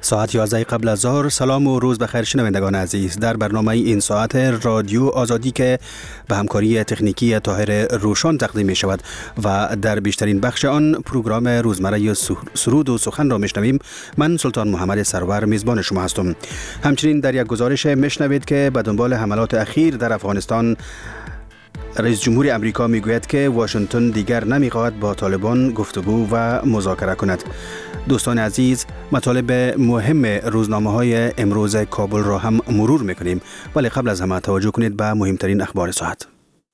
ساعت 11 قبل از ظهر. سلام و روز بخیر شنوندگان عزیز. در برنامه این ساعت رادیو آزادی که به همکاری تکنیکی طاهر روشان تقدیم می شود و در بیشترین بخش آن پروگرام روزمره سرود و سخن را میشنویم. من سلطان محمد سرور میزبان شما هستم. همچنین در یک گزارش میشنوید که به دنبال حملات اخیر در افغانستان رئیس جمهور امریکا میگوید که واشنگتن دیگر نمیخواهد با طالبان گفتگو و مذاکره کند. دوستان عزیز، مطالب مهم روزنامه‌های امروز کابل را هم مرور میکنیم، ولی قبل از همه توجه کنید به مهمترین اخبار ساعت.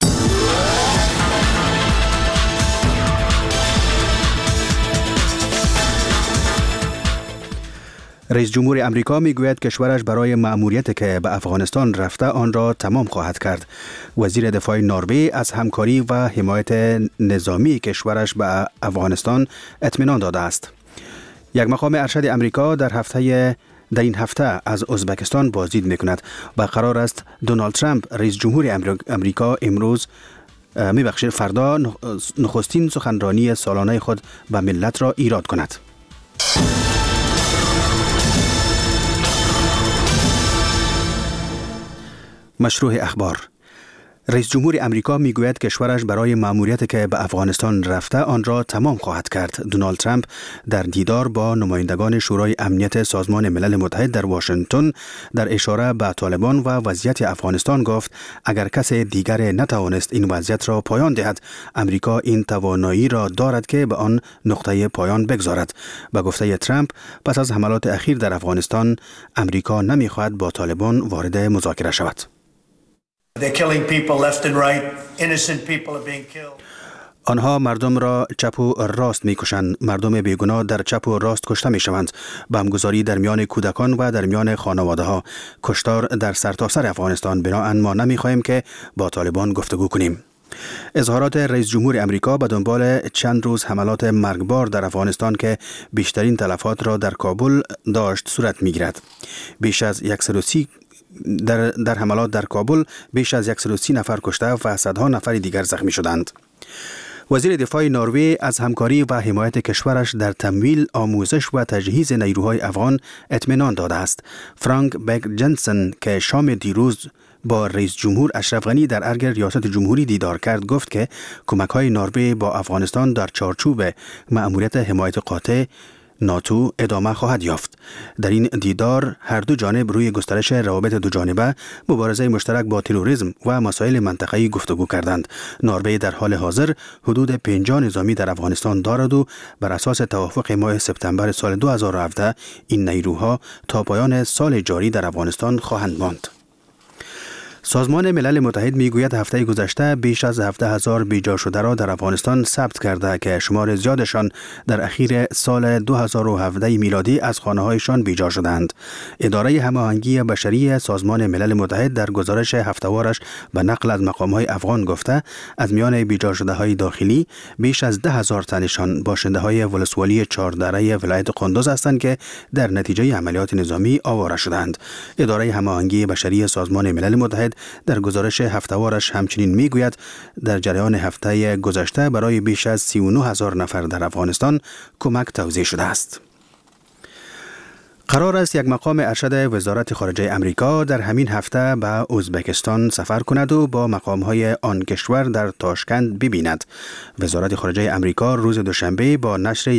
رئیس جمهور امریکا میگوید کشورش برای مأموریتی که به افغانستان رفته آن را تمام خواهد کرد. وزیر دفاع نروژ از همکاری و حمایت نظامی کشورش به افغانستان اطمینان داده است. یک مقام ارشد امریکا در این هفته از ازبکستان بازدید میکند و قرار است دونالد ترامپ رئیس جمهور امریکا فردا نخستین سخنرانی سالانه خود به ملت را ایراد کند. مشروع اخبار. رئیس جمهور امریکا میگوید کشورش برای مأموریتی که به افغانستان رفته آن را تمام خواهد کرد. دونالد ترامپ در دیدار با نمایندگان شورای امنیت سازمان ملل متحد در واشنگتن در اشاره به طالبان و وضعیت افغانستان گفت اگر کسی دیگر نتوانست این وضعیت را پایان دهد، امریکا این توانایی را دارد که به آن نقطه پایان بگذارد. به گفته ترامپ، پس از حملات اخیر در افغانستان، امریکا نمیخواهد با طالبان وارد مذاکره شود. They're killing people left and right. Innocent people are being killed. آنها مردم را چپ و راست می‌کشند. مردم بیگناه در چپ و راست کشته می‌شوند. بمبگذاری در میان کودکان و در میان خانواده‌ها. کشتار در سرتاسر افغانستان. بنابراین ما نمی‌خواهیم که با طالبان گفتگو کنیم. اظهارات رئیس جمهور امریکا به دنبال چند روز حملات مرگبار در افغانستان که بیشترین تلفات را در کابل داشت صورت می‌گیرد. بیش از 130 در حملات در کابل بیش از 130 نفر کشته و صدها نفر دیگر زخمی شدند. وزیر دفاع نروژ از همکاری و حمایت کشورش در تمویل، آموزش و تجهیز نیروهای افغان اطمینان داده است. فرانک بک جنسن که شام دیروز با رئیس جمهور اشرف غنی در ارگ ریاست جمهوری دیدار کرد گفت که کمک‌های نروژ با افغانستان در چارچوب مأموریت حمایت قاطع ناتو ادامه خواهد یافت. در این دیدار هر دو جانب روی گسترش روابط دو جانبه، مبارزه مشترک با تروریسم و مسائل منطقه‌ای گفتگو کردند. نروژ در حال حاضر حدود 50 نظامی در افغانستان دارد و بر اساس توافق ماه سپتامبر سال 2017 این نیروها تا پایان سال جاری در افغانستان خواهند ماند. سازمان ملل متحد میگوید هفته گذشته بیش از 17,000 بیجا شده را در افغانستان ثبت کرده که شمار زیادشان در اخیر سال 2017 میلادی از خانه‌هایشان بیجا شدند. اداره هماهنگی بشری سازمان ملل متحد در گزارش هفته‌وارش به نقل از مقام‌های افغان گفته از میان بیجا شده‌های داخلی بیش از 10,000 تنشان باشنده‌های ولسوالی چهاردره ولایت قندوز هستند که در نتیجه عملیات نظامی آواره شدند. اداره هماهنگی بشری سازمان ملل متحد در گزارش هفته‌وارش همچنین میگوید در جریان هفته گذشته برای بیش از 39,000 نفر در افغانستان کمک توزیع شده است. قرار است یک مقام ارشد وزارت خارجه امریکا در همین هفته به ازبکستان سفر کند و با مقام‌های آن کشور در تاشکند ببیند. وزارت خارجه امریکا روز دوشنبه با نشر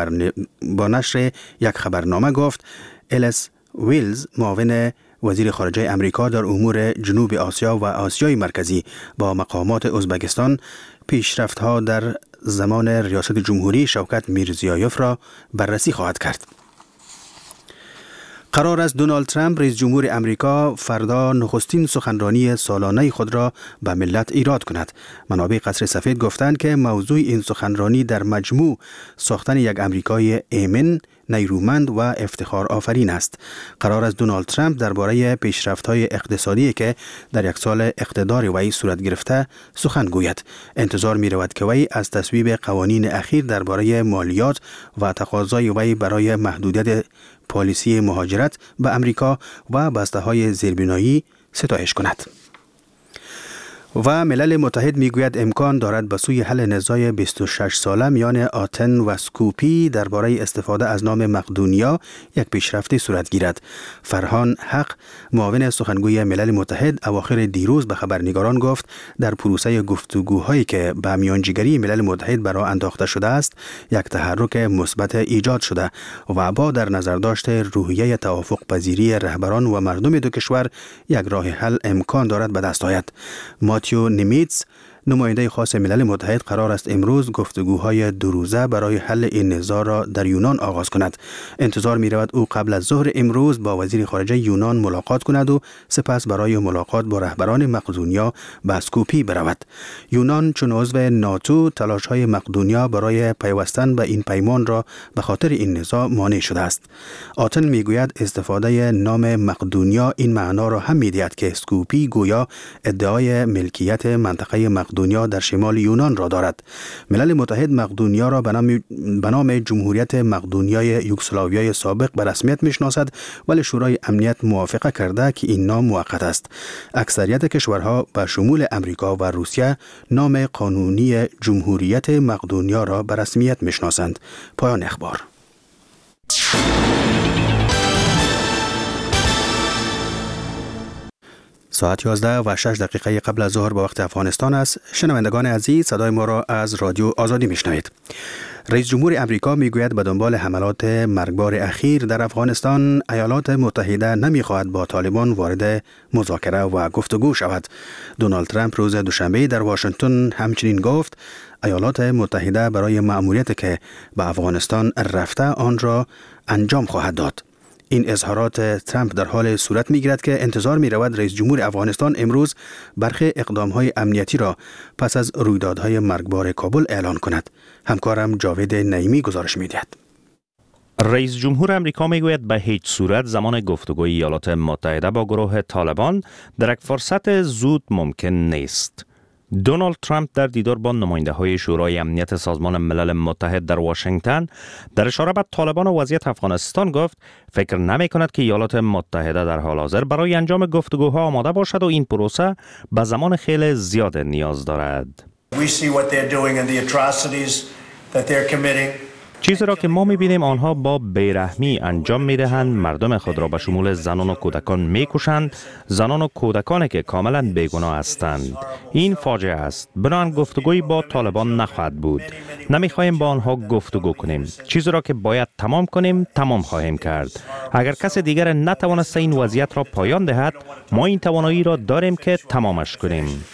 یک خبرنامه گفت الیس ویلز، معاون وزیر خارجه امریکا در امور جنوب آسیا و آسیای مرکزی، با مقامات ازبکستان پیشرفت‌ها در زمان ریاست جمهوری شوکت میرزیایوف را بررسی خواهد کرد. قرار است دونالد ترامپ رئیس جمهور امریکا فردا نخستین سخنرانی سالانه خود را به ملت ایراد کند. منابع قصر سفید گفتند که موضوع این سخنرانی در مجموع ساختن یک امریکای ایمن، نیرومند و افتخار آفرین است. قرار است دونالد ترامپ درباره پیشرفت‌های اقتصادی که در یک سال اقتدار وی صورت گرفته سخن گوید. انتظار می رود که وی از تصویب قوانین اخیر درباره مالیات و تقاضای وی برای محدودیت پالیسی مهاجرت به امریکا و بسته‌های زیربنایی ستایش کند. و ملل متحد میگوید امکان دارد به سوی حل نزاع 26 ساله میان آتن و سکوپی درباره استفاده از نام مقدونیا یک پیشرفتی صورت گیرد. فرهان حق، معاون سخنگوی ملل متحد، اواخر دیروز به خبرنگاران گفت در پروسه گفتگوهایی که به میانجیگری ملل متحد برای انداخته شده است، یک تحرک مثبت ایجاد شده و با در نظر داشته روحیه توافق پذیری رهبران و مردم دو کشور یک راه حل امکان دارد به دست آید. ماتیو نیمیتز، نماینده خاص ملل متحد، قرار است امروز گفتگوهای دو روزه برای حل این نزاع را در یونان آغاز کند. انتظار می رود او قبل از ظهر امروز با وزیر خارجه یونان ملاقات کند و سپس برای ملاقات با رهبران مقدونیا به اسکوپی برود. یونان چون عضو ناتو تلاش‌های مقدونیا برای پیوستن به این پیمان را به خاطر این نزاع مانع شده است. آتن میگوید استفاده نام مقدونیا این معنا را هم می‌دهد که اسکوپی گویا ادعای ملکیت منطقه مقدونیا در شمال یونان را دارد. ملل متحد مقدونیا را به نام جمهوریت مقدونیای یوگسلاویای سابق به رسمیت میشناسد، ولی شورای امنیت موافقه کرده که این نام موقت است. اکثریت کشورها به شمول امریکا و روسیه نام قانونی جمهوریت مقدونیا را به رسمیت میشناسند. پایان اخبار. ساعت 11 و 6 دقیقه قبل از ظهر به وقت افغانستان است. شنوندگان عزیز، صدای ما را از رادیو آزادی میشنوید. رئیس جمهور امریکا میگوید به دنبال حملات مرگبار اخیر در افغانستان، ایالات متحده نمیخواهد با طالبان وارد مذاکره و گفتگو شود. دونالد ترامپ روز دوشنبه در واشنگتن همچنین گفت ایالات متحده برای مأموریتی که به افغانستان رفته آن را انجام خواهد داد. این اظهارات ترامپ در حال صورت می‌گیرد که انتظار می‌رود رئیس جمهور افغانستان امروز برخی اقدام‌های امنیتی را پس از رویدادهای مرگبار کابل اعلان کند. همکارم جاوید نعیمی گزارش می‌دهد. رئیس جمهور امریکا میگوید به هیچ صورت زمان گفتگوی ایالات متحده با گروه طالبان در یک فرصت زود ممکن نیست. دونالد ترامپ در دیدار با نماینده‌های شورای امنیت سازمان ملل متحد در واشنگتن در اشاره به طالبان و وضعیت افغانستان گفت فکر نمی‌کند که ایالات متحده در حال حاضر برای انجام گفتگوها آماده باشد و این پروسه به زمان خیلی زیاد نیاز دارد. چیزی را که ما می‌بینیم آنها با بیرحمی انجام می‌دهند، مردم خود را به شمول زنان و کودکان می‌کشند، زنان و کودکانی که کاملا بیگناه هستند. این فاجعه است. بنابراین گفتگویی با طالبان نخواهد بود. نمی‌خواهیم با آنها گفتگو کنیم. چیزی را که باید تمام کنیم تمام خواهیم کرد. اگر کس دیگر نتوانست این وضعیت را پایان دهد، ما این توانایی را داریم که تمامش کنیم.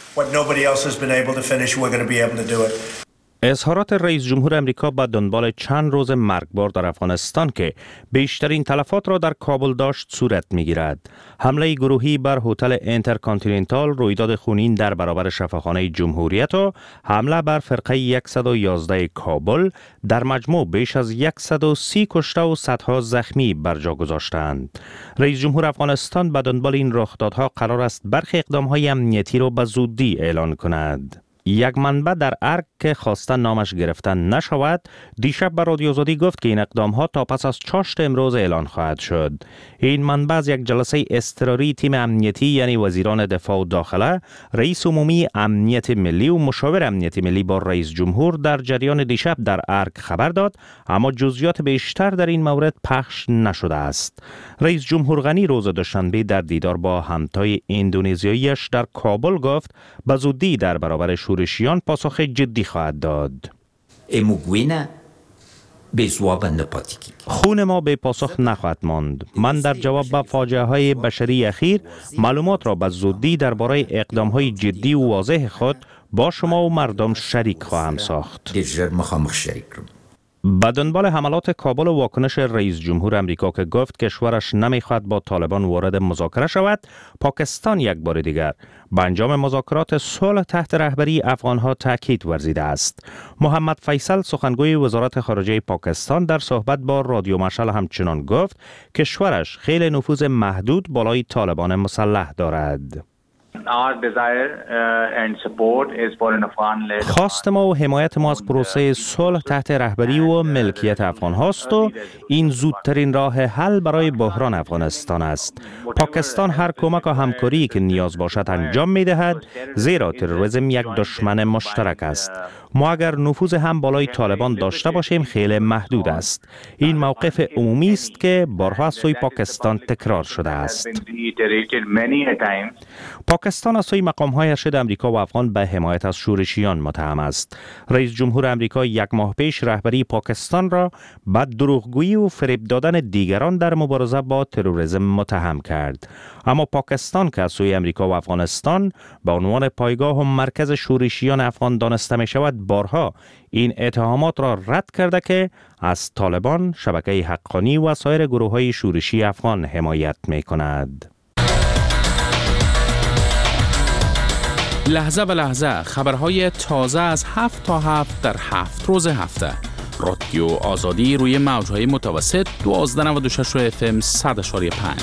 اظهارات رئیس جمهور امریکا با دنبال چند روز مرگبار در افغانستان که بیشترین تلفات را در کابل داشت صورت می‌گیرد. حمله گروهی بر هتل اینترکانتیننتال، رویداد خونین در برابر شفاخانه جمهوریت و حمله بر فرقه 111 کابل در مجموع بیش از 130 کشته و صدها زخمی بر جا گذاشتند. رئیس جمهور افغانستان با دنبال این رخدادها قرار است برخی اقدام‌های امنیتی را به زودی اعلان کند. یک منبع در ارگ که خواسته نامش گرفته نشود دیشب به رادیو آزادی گفت که این اقدام‌ها تا پس از چاشت امروز اعلان خواهد شد. این منبع از یک جلسه اضطراری تیم امنیتی یعنی وزیران دفاع و داخله، رئیس عمومی امنیت ملی و مشاور امنیت ملی با رئیس جمهور در جریان دیشب در ارگ خبر داد، اما جزئیات بیشتر در این مورد پخش نشده است. رئیس جمهور غنی روز دوشنبه در دیدار با همتای اندونزیاییش در کابل گفت به زودی در برابر شورشیان پاسخ جدی خواهد داد. خون ما به پاسخ نخواهد ماند. من در جواب به فاجعه های بشری اخیر معلومات را به زودی درباره اقدام های جدی و واضح خود با شما و مردم شریک خواهم ساخت. به دنبال حملات کابل و واکنش رئیس جمهور امریکا که گفت کشورش نمیخواهد با طالبان وارد مذاکره شود، پاکستان یک بار دیگر به انجام مذاکرات صلح تحت رهبری افغانها تاکید ورزیده است. محمد فیصل سخنگوی وزارت خارجه پاکستان در صحبت با رادیو مشعل همچنان گفت کشورش خیلی نفوذ محدود بالای طالبان مسلح دارد. خواست ما و حمایت ما از پروسه صلح تحت رهبری و ملکیت افغان هاست و این زودترین راه حل برای بحران افغانستان است. پاکستان هر کمک و همکاری که نیاز باشد انجام می دهد، زیرا تروریسم یک دشمن مشترک است. ما اگر نفوذ هم بالای طالبان داشته باشیم خیلی محدود است. این موقف عمومی است که بارها از سوی پاکستان تکرار شده است. پاکستان از سوی مقام‌های ارشد امریکا و افغان به حمایت از شورشیان متهم است. رئیس جمهور امریکا یک ماه پیش رهبری پاکستان را به دروغگویی و فریب دادن دیگران در مبارزه با تروریسم متهم کرد. اما پاکستان که از سوی امریکا و افغانستان به عنوان پایگاه و مرکز شورشیان افغان دانسته می شود، بارها این اتهامات را رد کرده که از طالبان، شبکه حقانی و سایر گروه‌های شورشی افغان حمایت می کند. لحظه به لحظه خبرهای تازه از 7 تا 7 در 7 روز هفته. رادیو آزادی روی موجهای متوسط 1296 FM 100.5.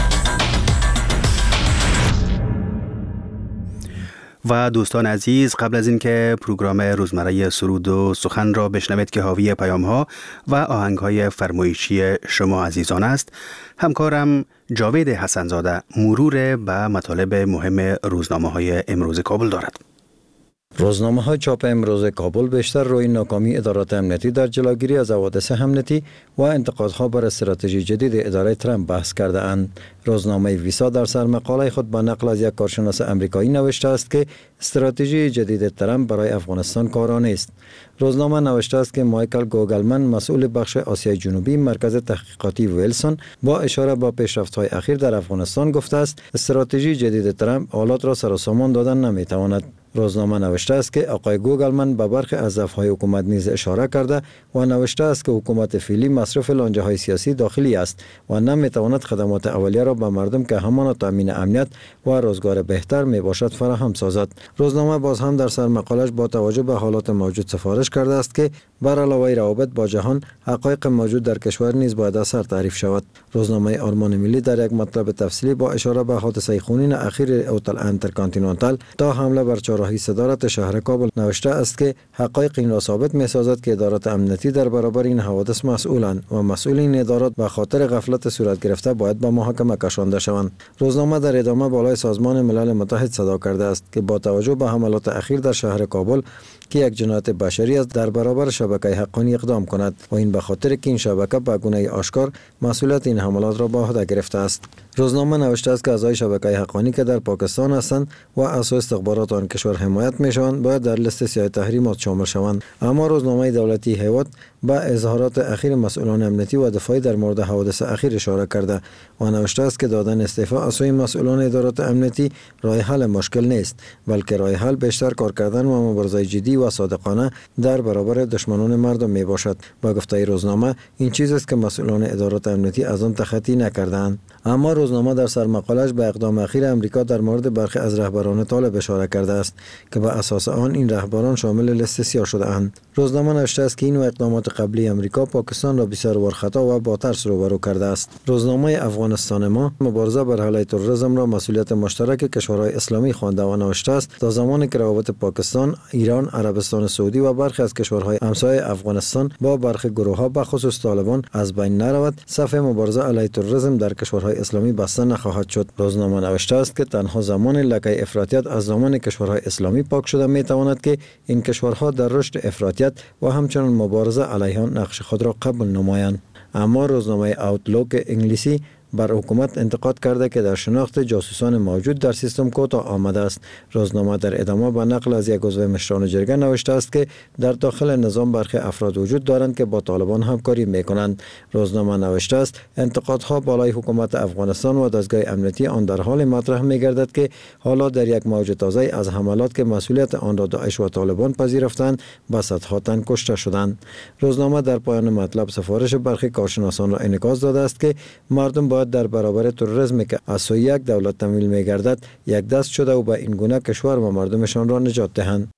و دوستان عزیز، قبل از اینکه پروگرام روزمره سرود و سخن را بشنوید که حاوی پیام‌ها و آهنگ‌های فرمایشی شما عزیزان است، همکارم جاوید حسن‌زاده مرور به مطالب مهم روزنامه‌های امروز کابل دارد. روزنامه‌های چاپ امروز کابل بیشتر روی ناکامی ادارات امنیتی در جلوگیری از حوادث امنیتی و انتقادها بر استراتژی جدید اداره ترامپ بحث کرده اند. روزنامه ویسا در سرمقاله خود با نقل از یک کارشناس آمریکایی نوشته است که استراتژی جدید ترامپ برای افغانستان کارا نیست. روزنامه نوشته است که مایکل گوگلمن، مسئول بخش آسیای جنوبی مرکز تحقیقاتی ویلسون، با اشاره به پیشرفت‌های اخیر در افغانستان گفته است استراتژی جدید ترامپ حالات را سر و سامان دادن نمی‌تواند. روزنامه نوشته است که آقای گوگلمن به برخی از ضعف‌های حکومت نیز اشاره کرده و نوشته است که حکومت فعلی مصرف لانجه‌های سیاسی داخلی است و نمی‌تواند خدمات اولیه را به مردم که همان تامین امنیت و روزگار بهتر میباشد فراهم سازد. روزنامه باز هم در سرمقالش با توجه به حالات موجود سفارش کرده است که بر علاوه روابط با جهان، حقایق موجود در کشور نیز باید از سر تعریف شود. روزنامه آرمان ملی در یک مطلب تفصیلی با اشاره به حادثه خونین اخیر هتل انترکانتیننتال تا حمله بر چهارراهی صدارت شهر کابل نوشته است که حقایق این را ثابت می‌سازد که ادارات امنیتی در برابر این حوادث مسئولند و مسئول این ادارات به خاطر غفلت صورت گرفته باید به محاکمه کشانده شوند. روزنامه در ادامه بالای سازمان ملل متحد صدا کرده است که با توجه به حملات اخیر در شهر کابل که یک جنایت بشری است، در برابر شبکه حقانی اقدام کند و این به خاطر که این شبکه به گونه آشکار مسئولیت این حملات را به عهده گرفته است. روزنامه نوشته است که اعضای شبکه حقانی که در پاکستان هستند و از استخبارات آن کشور حمایت می‌شوند باید در لیست سیاه تحریمات شامل شوند. اما روزنامه دولتی هیواد به اظهارات اخیر مسئولان امنیتی و دفاعی در مورد حوادث اخیر اشاره کرده و نوشته است که دادن استعفا از سوی مسئولان ادارات امنیتی راه حل مشکل نیست، بلکه راه حل بیشتر کار کردن و مبارزه جدی و صادقانه در برابر دشمنان مردم می باشد. با گفته روزنامه این چیز است که مسئولان ادارات امنیتی از آن تخطی نکردند. اما روزنامه در سرمقالش به اقدام اخیر امریکا در مورد برخی از رهبران طالب اشاره کرده است که به اساس آن این رهبران شامل لیست سیاه شده اند. روزنامه نوشته است که این و اقدامات قبلی امریکا پاکستان را بسیار بار خطا و با ترس روبرو کرده است. روزنامه افغانستان ما مبارزه بر علیه تروریسم را مسئولیت مشترک کشورهای اسلامی خوانده و نوشته است تا زمانی که روابط پاکستان، ایران، عربستان سعودی و برخی از کشورهای همسایه افغانستان با برخی گروه‌ها به خصوص طالبان از بین نرود، صف مبارزه علیه تروریسم در کشورهای اسلامی بسته نخواهد شد. روزنامه نوشته است که تنها زمان لکه افراطیت از زمان کشورهای اسلامی پاک شده میتواند که این کشورها در رشد افراطیت و همچنین مبارزه علیه آن نقش خود را قبول نمایند. اما روزنامه آوتلوک انگلیسی بر حکومت انتقاد کرده که در شناخت جاسوسان موجود در سیستم کوتاه آمده است. روزنامه در ادامه با نقل از یک عضو مشران جرگه نوشته است که در داخل نظام برخی افراد وجود دارند که با طالبان همکاری میکنند. روزنامه نوشته است انتقادها بالای حکومت افغانستان و دستگاه امنیتی آن در حال مطرح میگردد که حالا در یک موج تازه از حملات که مسئولیت آن را داعش و طالبان پذیرفتند به صدها تن کشته شدند. روزنامه در پایان مطلب سفارش برخی کارشناسان را انعکاس داده است که مردم باید در برابر تروریسم که از سوی یک دولت تمویل می‌گردد یک دست شده و به این گونه کشور و مردمشان را نجات دهند.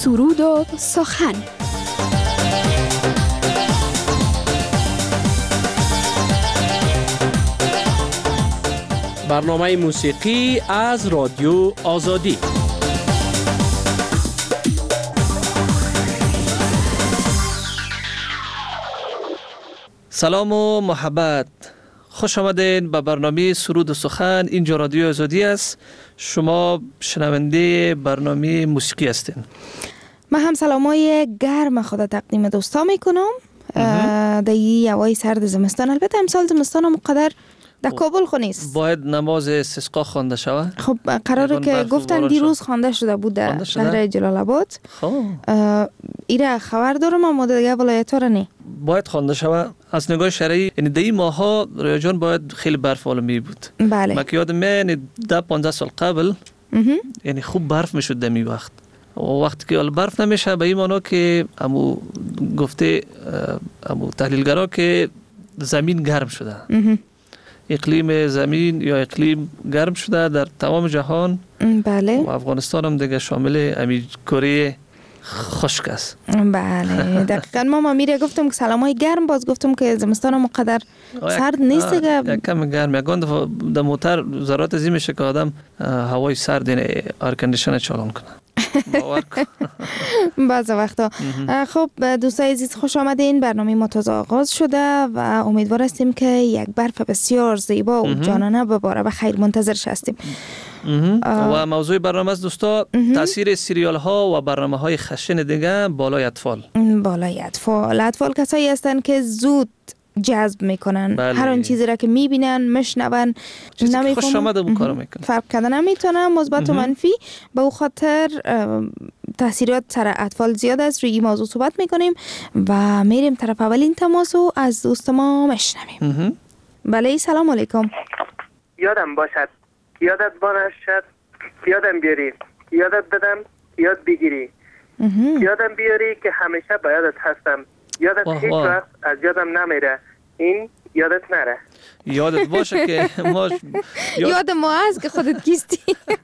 سرود و سخن. برنامه موسیقی از رادیو آزادی. سلام و محبت، خوش آمدین به برنامه سرود و سخن. اینجا رادیو آزادی است. شما شنونده برنامه موسیقی هستین. من هم سلامای گرم خدا تقدیم دوستا میکنم در این هوای سرد زمستان. البته امسال زمستان هم قدر در کابل خو نیست. باید نماز استسقا خوانده شود. خب قراره که گفتن دیروز خوانده شده بود در شهر جلال آباد. خب ایره خبر دارم اما دیگه ولایت‌ها را نه. باید خوانده شود. از نگاه شرعی یعنی در این ماها رویا جان باید خیلی برف عالمی بود. بله. من که یادم یعنی 10-15 سال قبل یعنی خوب برف میشد در این وقت. و وقتی که برف نمیشه به این معنا که امو گفته امو تحلیلگرا که زمین گرم شده. اقلیم زمین یا اقلیم گرم شده در تمام جهان. بله. و افغانستان هم دیگه شامل امی کره خشک است. بله دقیقاً. ما میره گفتم که سلامای گرم، باز گفتم که زمستان هم قدر سرد نیست دیگه. کم گرم. یکان دفعه در موتر ضرورت ازی میشه که آدم هوای سرد یعنی ایر کندیشن چالان کنه. باور کن. بعض وقتا. خب دوستای عزیز خوش آمدین. برنامه ما تازه آغاز شده و امیدوار هستیم که یک برف بسیار زیبا و جانانه بباره و خیر منتظرش هستیم. و موضوع برنامه از دوستا تاثیر سریال ها و برنامه های خشن دیگه بالای اطفال. بالای اطفال کسایی هستن که زود جذب میکنن. بله. هر اون چیزی را که میبینن میشنون نمیفهمن، خوش آمده بو کارو میکنن، فرق کردن نمیتونن، مثبت و منفی. به او خاطر تاثیرات سر اطفال زیاد است. روی این موضوع صحبت میکنیم و میریم طرف اولین تماس و از دوست ما میشنویم. بله سلام علیکم. یادم باشد، یادت باشد، یادم بیاری، یادت بدم، یاد بگیری، یادم بیاری که همیشه با یادت هستم، یادت هیچ وقت از یادم نمیره، این یادت نره. یادت باشه که ما یاد ما هست که خودت کیستی.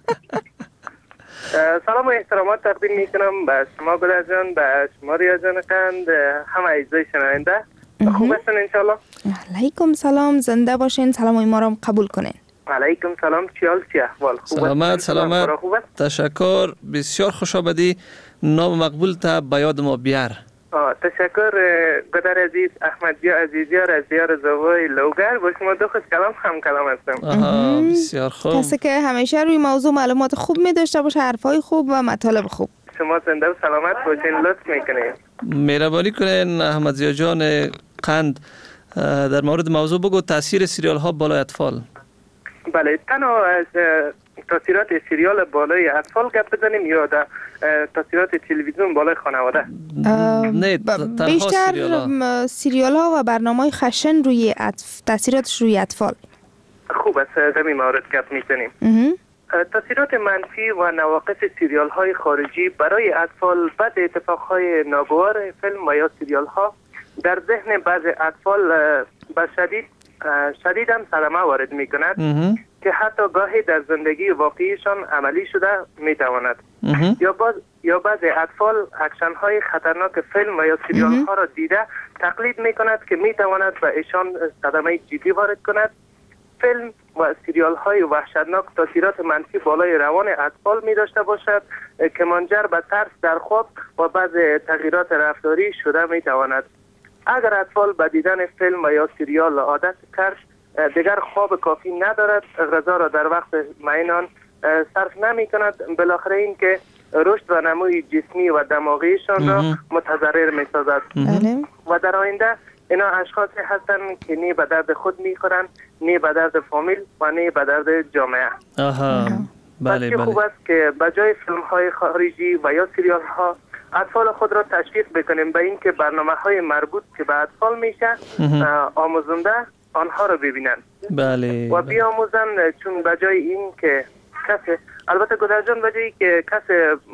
سلام و احترامات تقدیم میکنم به شما گلر جان، به شما ریا جان قند، همه عزیزای شنونده. خوب هستن انشالله؟ علیکم سلام، زنده باشین. سلام ما را قبول کنین. علیکم سلام، چی حال، چی احوال؟ سلامت. تشکر، بسیار خوش آمدی. نام مقبول تا به یاد ما بیار. تشکر گدر عزیز، احمد جا عزیزیار از دیار زوای لوگر. با شما دو خوش کلام هم کلام هستم. بسیار خوب. کسی که همیشه روی موضوع معلومات خوب می داشته باشه، حرفای خوب و مطالب خوب. شما زنده و سلامت باشین، لطف میکنین. مهربانی کنین احمد زیا جان قند. در مورد موضوع بگو تاثیر سریال ها بالای اطفال. بله، تنها از تاثیرات سریال بالای اطفال گپ بزنیم یا در تاثیرات تلویزیون بالای خانواده؟ نه، بیشتر سریال ها و برنامه خشن روی تاثیراتش روی اطفال. خوب است، در این مورد گپ میزنیم. تاثیرات منفی و نواقص سریال های خارجی برای اطفال بعد اتفاق های ناگوار فیلم و یا سریال ها در ذهن بعض اطفال به شدید هم صدمه وارد می کند که حتی گاهی در زندگی واقعیشان عملی شده می تواند. یا بعض اطفال اکشن های خطرناک فیلم و یا سریال ها را دیده تقلید می کند که می تواند به ایشان صدمه جدی وارد کند. فیلم و سریال های وحشتناک تاثیرات منفی بالای روان اطفال می داشته باشد که منجر به ترس در خواب و بعض تغییرات رفتاری شده می تواند. اگر اطفال به دیدن فیلم و یا سریال عادت کرد، دیگر خواب کافی ندارد، غذا را در وقت معین صرف نمی کند، بالاخره این که رشد و نموی جسمی و دماغیشان را متضرر می سازد. و در آینده اینا اشخاصی هستند که نه به درد خود می خورند، نه به درد فامیل و نه به درد جامعه. بله. خوب است که به جای فیلم های خارجی و یا سریال ها اطفال خود را تشویق بکنیم به اینکه برنامه‌های مربوط که به اطفال میشه آموزنده آنها را ببینند. بله. و بیاموزند، چون به جای این که کسی، البته گدر جان، به جایی که کسی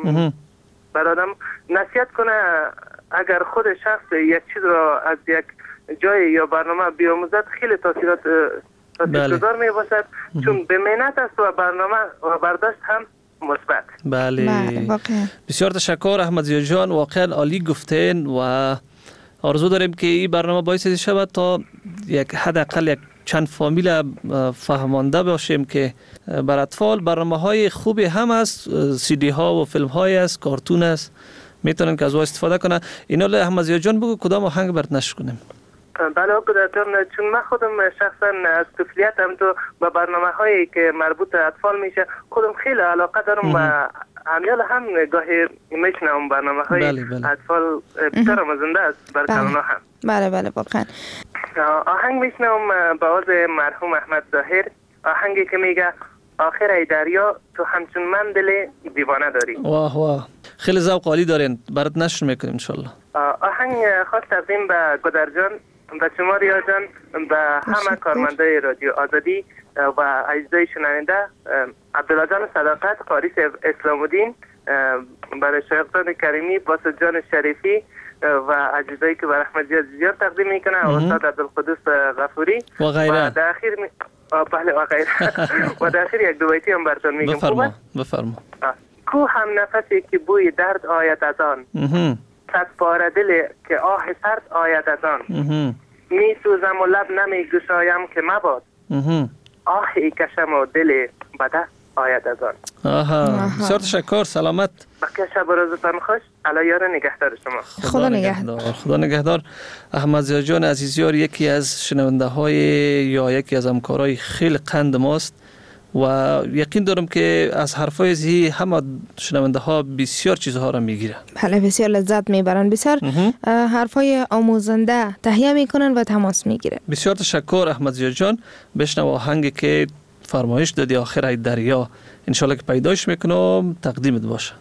بر آدم نصیحت کنه، اگر خود شخص یک چیز را از یک جای یا برنامه بیاموزد خیلی تاثیرگذار می باشد، چون به محنت است و برنامه و برداشت هم مثبت. بله واقعا بسیار تشکر احمد ضیا جان، واقعا عالی گفتین و آرزو داریم که این برنامه باعث شود تا یک حداقل یک چند فامیل فهمانده باشیم که بر اطفال برنامه‌های خوبی هم است، سی دی ها و فیلم های است، کارتون است، میتونن که از او استفاده کنن. اینا له احمد ضیا جان بگو کدام آهنگ برات نشر کنیم؟ بله قدرتان، چون من خودم شخصا از طفولیتم تو با برنامه هایی که مربوط به اطفال میشه خودم خیلی علاقه دارم و همیال هم گاهی میشنم برنامه های اطفال بسیار مزنده است بر کانال هم. بله بله واقعا. آهنگ میشنم با آواز مرحوم احمد ظاهر، آهنگی که میگه آخر ای دریا تو همچون من دل دیوانه داری. واه واه خیلی ذوق عالی دارین، برات نشر میکنیم ان شاء الله. آهنگ خاص تقدیم به گدر جان، به شما ریا جان، به همه کارمندای رادیو آزادی و اجزای شنونده، عبدالله جان صداقت، قاریس اسلام الدین، برای شایق جان کریمی، باسط جان شریفی و اجزایی که بر احمد ضیا تقدیم میکنه، استاد عبدالقدوس غفوری و غیره. و در اخیر بله و غیره و در اخیر یک دو بیتی هم براتون میگم. بفرما. کو هم نفسی که بوی درد آید از آن، صد پاره دل که آه سرد آید از آن، می سوزم و لب نمی گشایم که مباد، آهی کشم و دل بده آید از آن. بسیار تشکر، سلامت. بقیه شب و روزتان خوش. الله یار نگهدار شما. خدا نگهدار. خدا نگهدار. احمد ضیا جان عزیزیار یکی از شنونده های یا یکی از همکارای خیلی قند ماست و یقین دارم که از حرفای ازی همه شنونده ها بسیار چیزها را میگیرن. بله بسیار لذت میبرن، بسیار حرفای آموزنده تهیه میکنن و تماس میگیرن. بسیار تشکر احمد ضیا جان. بشنو آهنگی که فرمایش دادی آخر ای دریا، انشالله که پیداش میکنم تقدیمت باشه.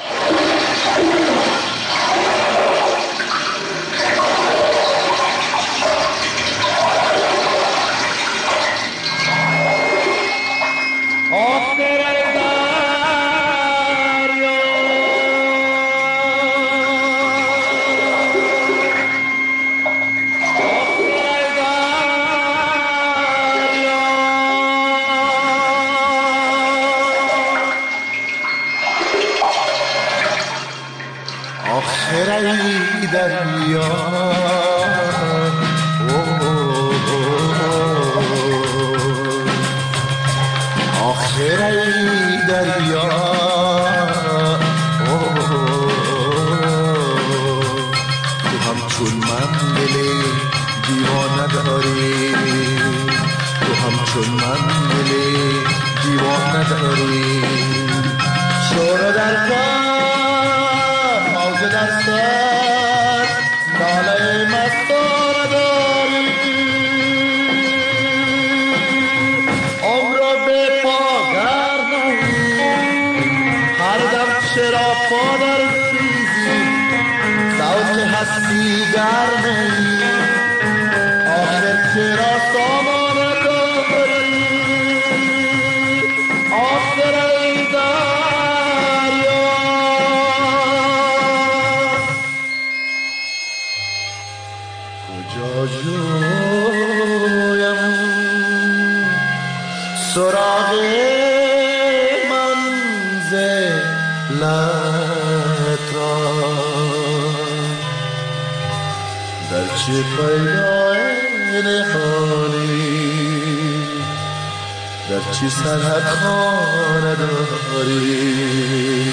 چی سرحد خانه داری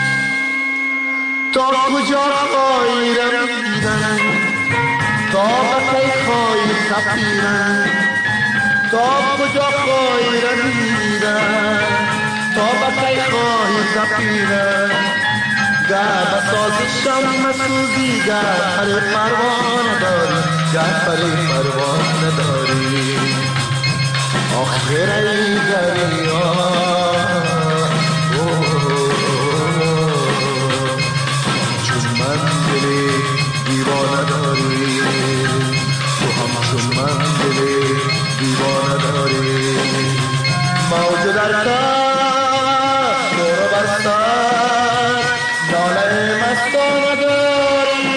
تا کجا خواهی رمیدن تا بکی خواهی سفیرن تا کجا خواهی رمیدن تا بکی خواهی سفیرن گر بسازشم مسوزی گر پر پروانه داری گر پر پروانه داری آخر ای دریا چون من دل دیوانه داری تو همچون من دل دیوانه داری موج در کف دور بر سر ناله مستانه داری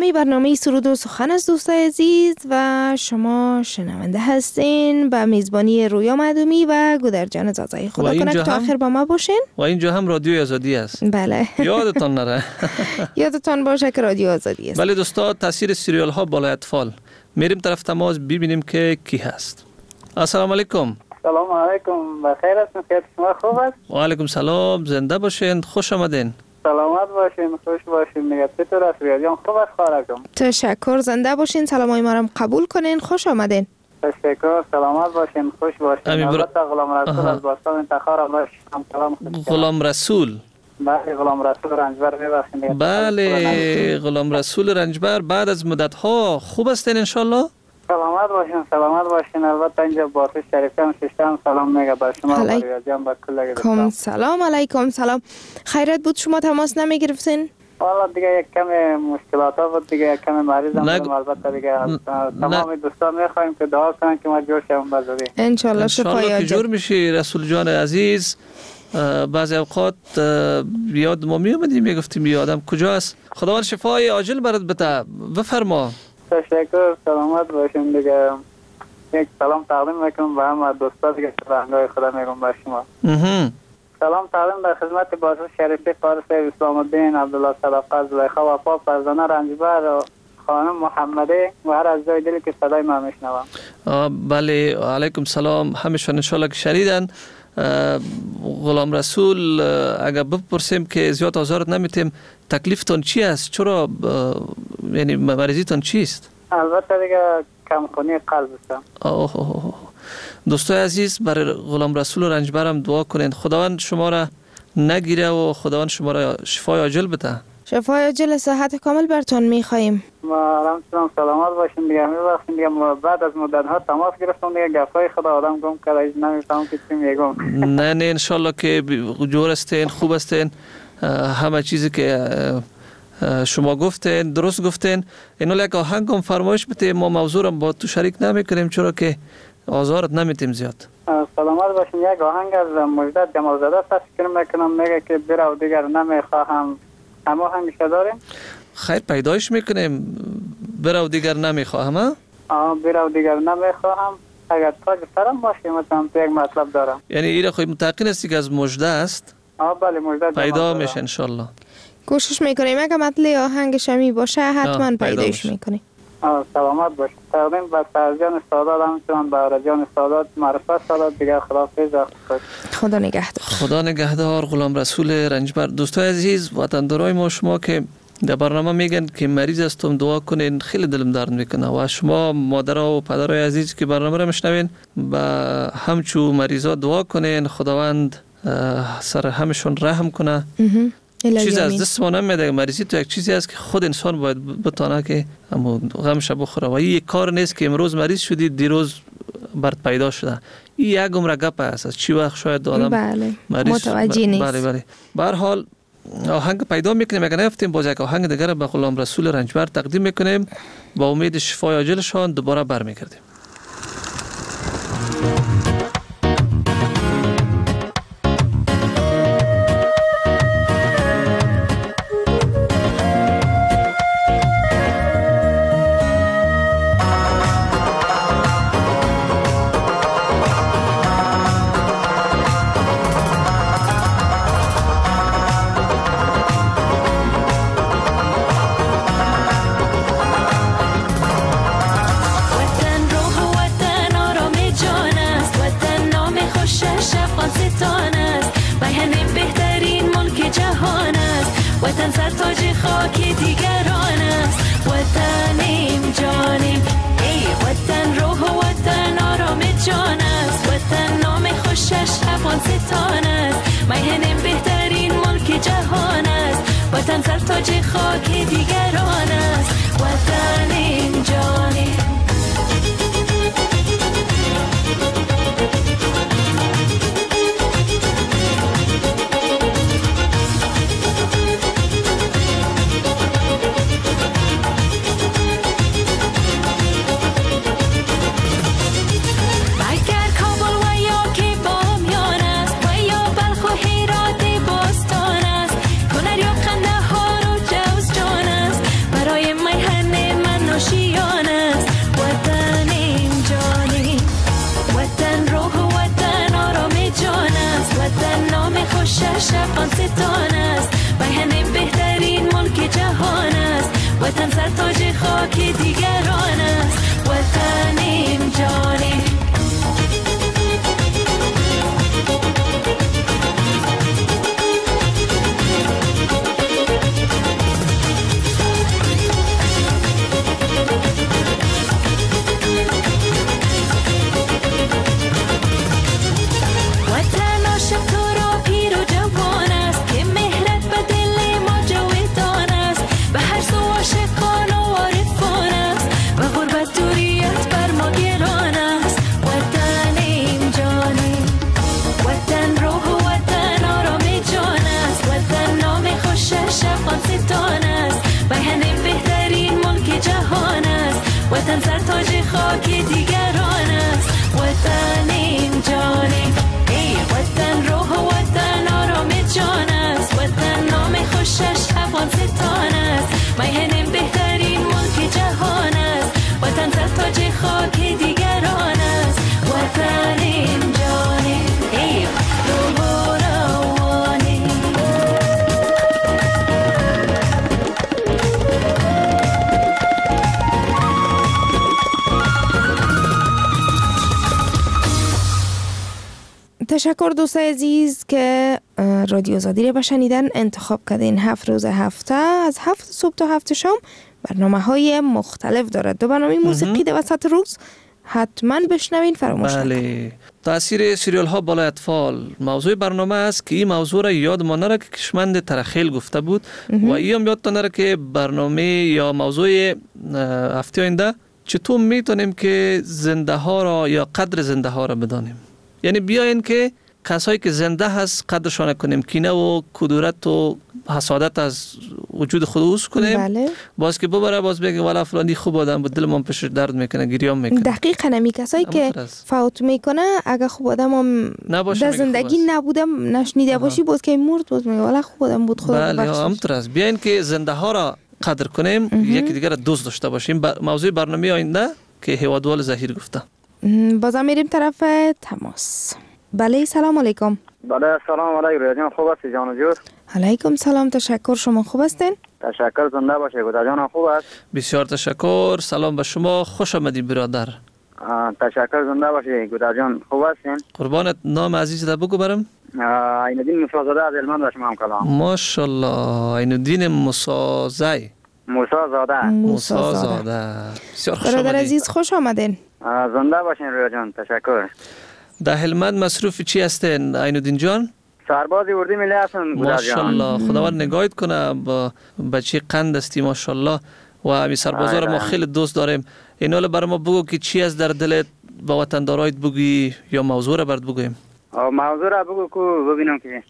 ادامه برنامه سرود و سخن از دوستای عزیز و شما شنونده هستین به میزبانی رویا معدومی و گودرجان زازایی. خدا کنه که تا آخر با ما باشین. و اینجا هم رادیو آزادی است. بله. یادتان نره. یادتان باشه که رادیو آزادی است. بله دوستا، تاثیر سریال ها بالای اطفال. میریم طرف تماس ببینیم که کی هست. السلام علیکم. سلام علیکم، بخیر هستین؟ خیلی شما خوب است؟ و علیکم سلام، زنده باشین، خوش آمدین. سلامت باشین، خوش باشین. میگه چطور است ریاضیان؟ خوب است خواهرکم؟ تشکر، زنده باشین، سلامای ما رو قبول کنین، خوش آمدین. تشکر، سلامت باشین، خوش باشین. البته غلام رسول از باستان تخار هم سلام. غلام رسول. بله، غلام رسول رنجبر ببخشید. بله، غلام رسول رنجبر، بعد از مدت ها خوب هستین ان شاء الله؟ سلامت باشین، سلامت باشین. البته اینجا باسط شریفیان ششتم سلام میگه بر شما و ریاضیان با کل دوستان. سلام علیکم. سلام. خیرت بود شما تماس نمیگرفتین؟ والا دیگه یک کم مشکلات ها بود دیگه، یک کم مریضم بودم. البته دیگه تمام دوستان میخوایم که دعا کنن که ما جور شوم بزودی. ان شاء الله شفای عاجل. جور میشی رسول جان عزیز. بعضی اوقات یاد ما میومدیم میگفتیم یادم کجاست. خداوند شفای عاجل برات بده. بفرما. تشکر، سلامت باشین دیگه. یک سلام تقدیم میکنم به همه دوستا دیگه، بندای خدا میگم به شما. سلام تقدیم به خدمت باسط شریفی فارس اسلام الدین عبدالله صدقه زلیخا وفا فرزانه رنجبر و خانم محمدی و هر از جای دلی که صدای ما میشنوم. بله، علیکم سلام. همیشون انشالله که شنیدن. غلام رسول، اگر بپرسیم که زیاد آزارت نمیتیم، تکلیفتون چی است؟ چرا یعنی مریضیتون چیست؟ البته دیگه کمخونی قلب است. دوستای عزیز، برای غلام رسول رنجبرم دعا کنین، خداوند شما را نگیره و خداوند شما را شفای عاجل بده. شفای عاجل، صحت کامل براتون میخوایم. ما همچنان سلامت باشین دیگه. میبخشین دیگه، بعد از مدت ها تماس گرفتم دیگه، گپای خدا آدم گم کرده، نمیفهمم که چی میگم. نه انشالله که جور هستین، خوب هستین. همه چیزی که شما گفتین درست گفتین. اینو یک آهنگم فرمایش بده، ما موضوع را با تو شریک نمیکنیم چرا که آزارت نمیتیم زیاد. سلامت باشین. یک آهنگ از مجدد جمالزاده تشکر میکنم، میگه که برو دیگر نمیخواهم. اما همیشه داریم؟ خیر، پیدایش میکنیم. برو دیگر نمیخواهم. برو دیگر نمیخواهم. اگر تاج سرم باشه مثلا یک مطلب دارم. یعنی ایره خود متقین هستی که از مجده است؟ بله، مجده پیدا میشه انشالله. کوشش میکنیم اگه مطلب آهنگ شمی باشه حتما پیدایش میکنیم. سلامت باشید. تقدیم به سرجان سادات، همچنان به آرجان سادات، معرفت سادات دیگه. خداحافظ. خدا نگهدار. خدا نگهدار. غلام رسول رنجبر. دوستای عزیز، وطندارای ما، شما که در برنامه میگن که مریض هستم دعا کنین، خیلی دلم درد میکنه. و شما مادرها و پدرای عزیز که برنامه را میشنوین، با همچو مریضا دعا کنین، خداوند سر همشون رحم کنه. چیز از دست ما نمیده. مریضی تو یک چیزی است که خود انسان باید بتونه که غمش بخوره. و این یک کار نیست که امروز مریض شدی دیروز برات پیدا شده. این یک عمر گپ است. چی وقت شاید آدم مریض متوجه نیست. بله. به هر حال آهنگ پیدا میکنیم. اگر نفتیم باز یک آهنگ دیگر به غلام رسول رنجبر تقدیم میکنیم. با امید شفای عاجلشان دوباره برمیگردیم. وطن سر تاج خاک دیگران است. وطنیم جانیم، ای وطن روح و وطن آرام جان است. وطن نام خوشش افغانستان است. میهن بهترین ملک جهان است. وطن سر تاج خاک دیگران است. وطنیم جانیم. تشکر دوستای عزیز که رادیو آزادی رو شنیدن انتخاب کردین. 7 روز هفته از 7 صبح تا 7 شام برنامه‌های مختلف دارد. دو برنامه موسیقی در وسط روز حتما بشنوین، فراموش نکنید. بله. تاثیر سریال ها بالای اطفال موضوع برنامه است که این موضوع را یاد ما نره که کشمند ترخیل گفته بود و این هم یاد نره که برنامه یا موضوع هفته آینده چطور میتونیم که زنده ها را یا قدر زنده ها را بدانیم. یعنی بیاین که کسایی که زنده هست قدرشان کنیم، کینه و کدورت و حسادت از وجود خود اوز کنیم. بله. باز که ببره باز بگه والا فلانی خوب آدم بود، دل من پیش درد میکنه، گریام میکنه. دقیقاً نمی کسایی که فوت میکنه اگه خوب آدم هم در زندگی نبودم نشنیده باشی بود که مرد بود میگه والا خوب آدم بود خدا بله همطور است. بیاین که زنده ها را قدر کنیم، یکی دیگر را دوست داشته باشیم. موضوع برنامه آینده که هیوادوال ظهیر گفته. بازم میریم طرف تماس. بله سلام علیکم. بله سلام علیکم جان، خوب هستی جان جور؟ علیکم سلام، تشکر. شما خوب هستین؟ تشکر، زنده باشه. گودا جان خوب است؟ بسیار تشکر. سلام به شما، خوش آمدید برادر. تشکر، زنده باشه. گودا جان خوب هستین؟ قربانت. نام عزیز ده بگو برم. عینالدین موسی‌زاده از هلمند به شما هم کلام. ماشاءالله. عینالدین موسی‌زاده. موسی‌زاده. بسیار خوش آمدید. برادر عزیز خوش آمدین. زنده باشین رویا جان، تشکر. در هلمند مصروف چی هستین عینالدین جان؟ سرباز اردوی ملی هستن گودا جان. ماشاءالله. خداوند نگاهت کنه. با بچه قند هستی ماشاءالله و همین سربازا رو ما خیلی دوست داریم. اینا رو برای ما بگو که چی از در دلت با وطندارایت بگی یا موضوع رو برات بگویم. موضوع رو بگو که ببینم که.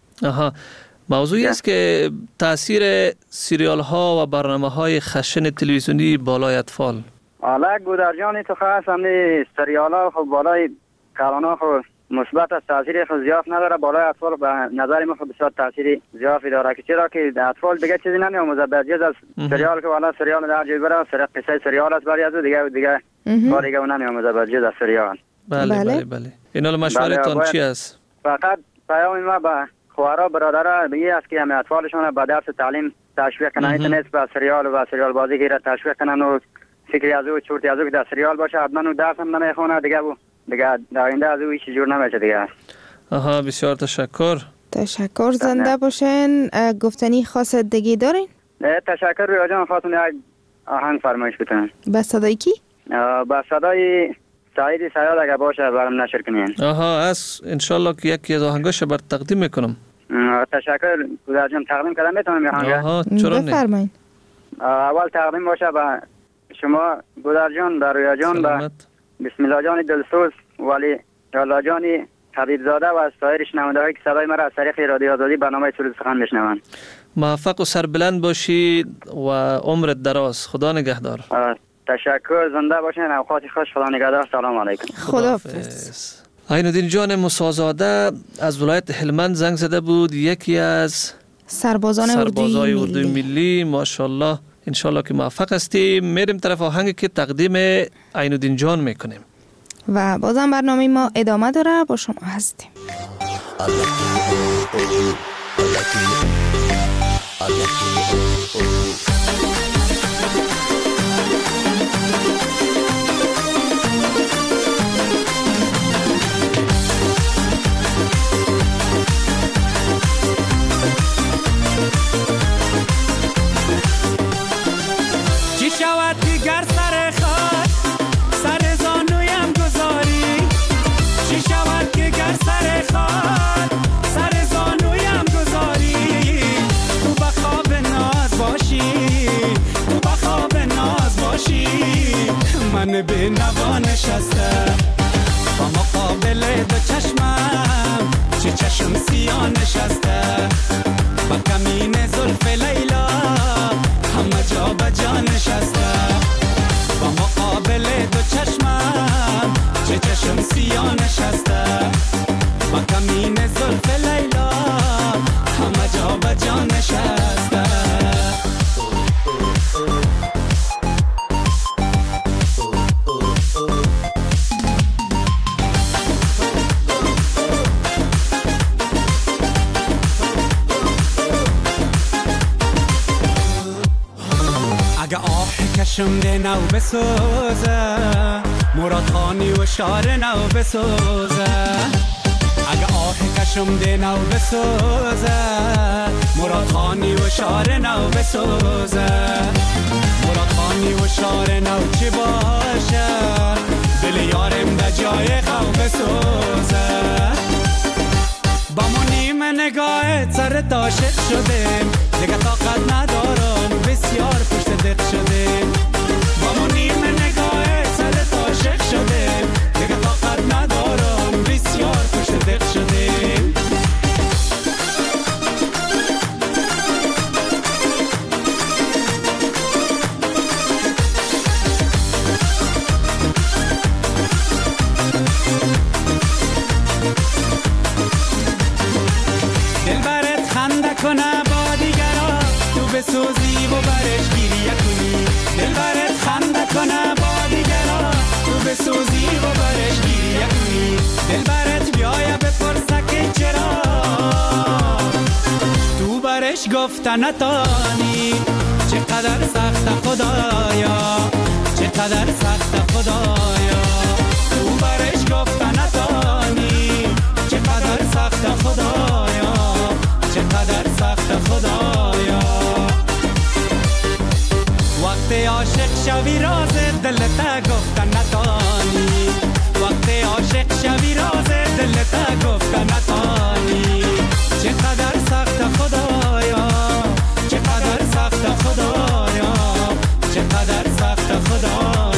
موضوعی است که تاثیر سریال ها و برنامه های خشن تلویزیونی بالای اطفال. حالا گودر جان تو خاص همین سریال ها خب بالای کلانا خب مثبت است، تاثیر خود زیاد نداره. بالای اطفال به نظر من خب بسیار تاثیر زیادی داره که چرا که اطفال دیگه چیزی نمی‌آموزه بجز از سریال که والا سریال در جای بره قصه سریال است برای از دیگه کار دیگه نمی‌آموزه بجز از سریال. بله. اینا مشورتون چی است؟ فقط پیام ما به خوارا برادرها میگه است که همه اطفالشون به درس تعلیم تشویق کنن، نیست به سریال و سریال بازی گیره تشویق کنن و فکری از او چورتی از او که در سریال باشه حتما اون درس هم نمیخونه دیگه در آینده از او هیچ جور نمیشه دیگه. بسیار تشکر. زنده باشین. گفتنی خاص دیگه دارین؟ تشکر رویا جان. خواستم یک آهنگ فرمایش بکنم. با صدای کی؟ با صدای سعید سیاد اگه باشه برام نشر کنین. انشالله که یکی از آهنگاش بر تقدیم میکنم. تشکر گودا جان. تقدیم کردم میتونم آهنگ؟ چرا بفرمایید. اول تقدیم باشه به شما گودا جان، به رویا جان، به بسم الله جان دلسوز، ولی الله جان حبیبزاده و سایر شنونده‌هایی که صدای مرا از طریق رادیو آزادی برنامه سرود سخن میشنوند. موفق و سربلند باشید و عمرت دراز. خدا نگهدار. تشکر، زنده باشین. اوقات خوش. خدا نگهدار. سلام علیکم. خداحافظ. عینالدین جان موسی‌زاده از ولایت هلمند زنگ زده بود، یکی از سربازای اردوی ملی. ماشاءالله. انشالله که موفق هستیم. میریم طرف آهنگی که تقدیم عینالدین جان میکنیم و بازم برنامه ما ادامه داره. با شما هستیم. چی شود دیگر سر خاک سر زانویم گذاری، چی شود دیگر سر خاک سر زانویم گذاری، تو به خواب ناز باشی، تو به خواب ناز باشی، من به نوا نشسته با مقابل دو چشمم، چه چشم سیاه نشسته با کمین زلف لیلا، همه جا به جا نشسته با مقابل دو چشمم، چه چشم سیاه نشسته با کمین زلف لیلا، همه جا به جا نشسته. چشم ده نو بسوزه، مراد خانی و شار نو بسوزه، اگه آه کشم ده نو بسوزه مراد خانی و شعر نو بسوزه مراد خانی و شعر نو چی باشه دل یارم ده جای خو بسوزه با منیم نگاه سر عاشق شدیم دیگه طاقت ندارم بسیار پشت دق شدیم با منیم نگاه سر عاشق شدیم دیگه طاقت ندارم بسیار پشت دق شدیم کنه با دیگرا تو بسوزی و برش گیریه کنی دل برت خنده کنه با دیگرا تو بسوزی و برش گیریه کنی دل برت بیایه بپرسه که چرا تو برش گفتن نتانی چقدر سخت خدایا چقدر سخت خدایا تو برش گفتن نتانی چقدر سخت خدایا چقدر سخت خدایا وقتی عاشق شوی راز دلتا گفتن نتانی وقتی عاشق شوی راز دلتا گفتن نتانی چقدر سخت خدایا چقدر سخت خدایا چقدر سخت خدایا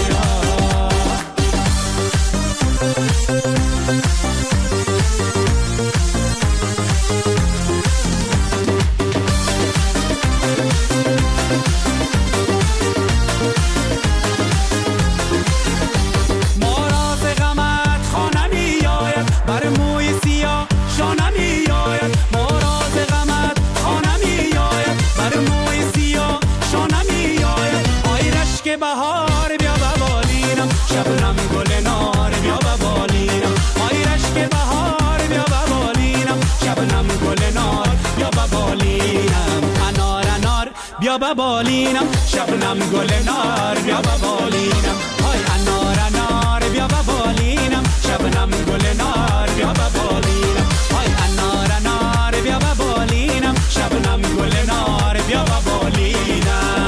بهار بیا ببالینم شبنم گل نار بیا ببالینم آی رشک بهار بیا ببالینم شبنم گل نار بیا ببالینم انار انار بیا ببالینم شبنم گل نار بیا ببالینم آی انار انار بیا ببالینم شبنم گل نار بیا ببالینم آی انار انار بیا ببالینم شبنم گل نار بیا ببالینم.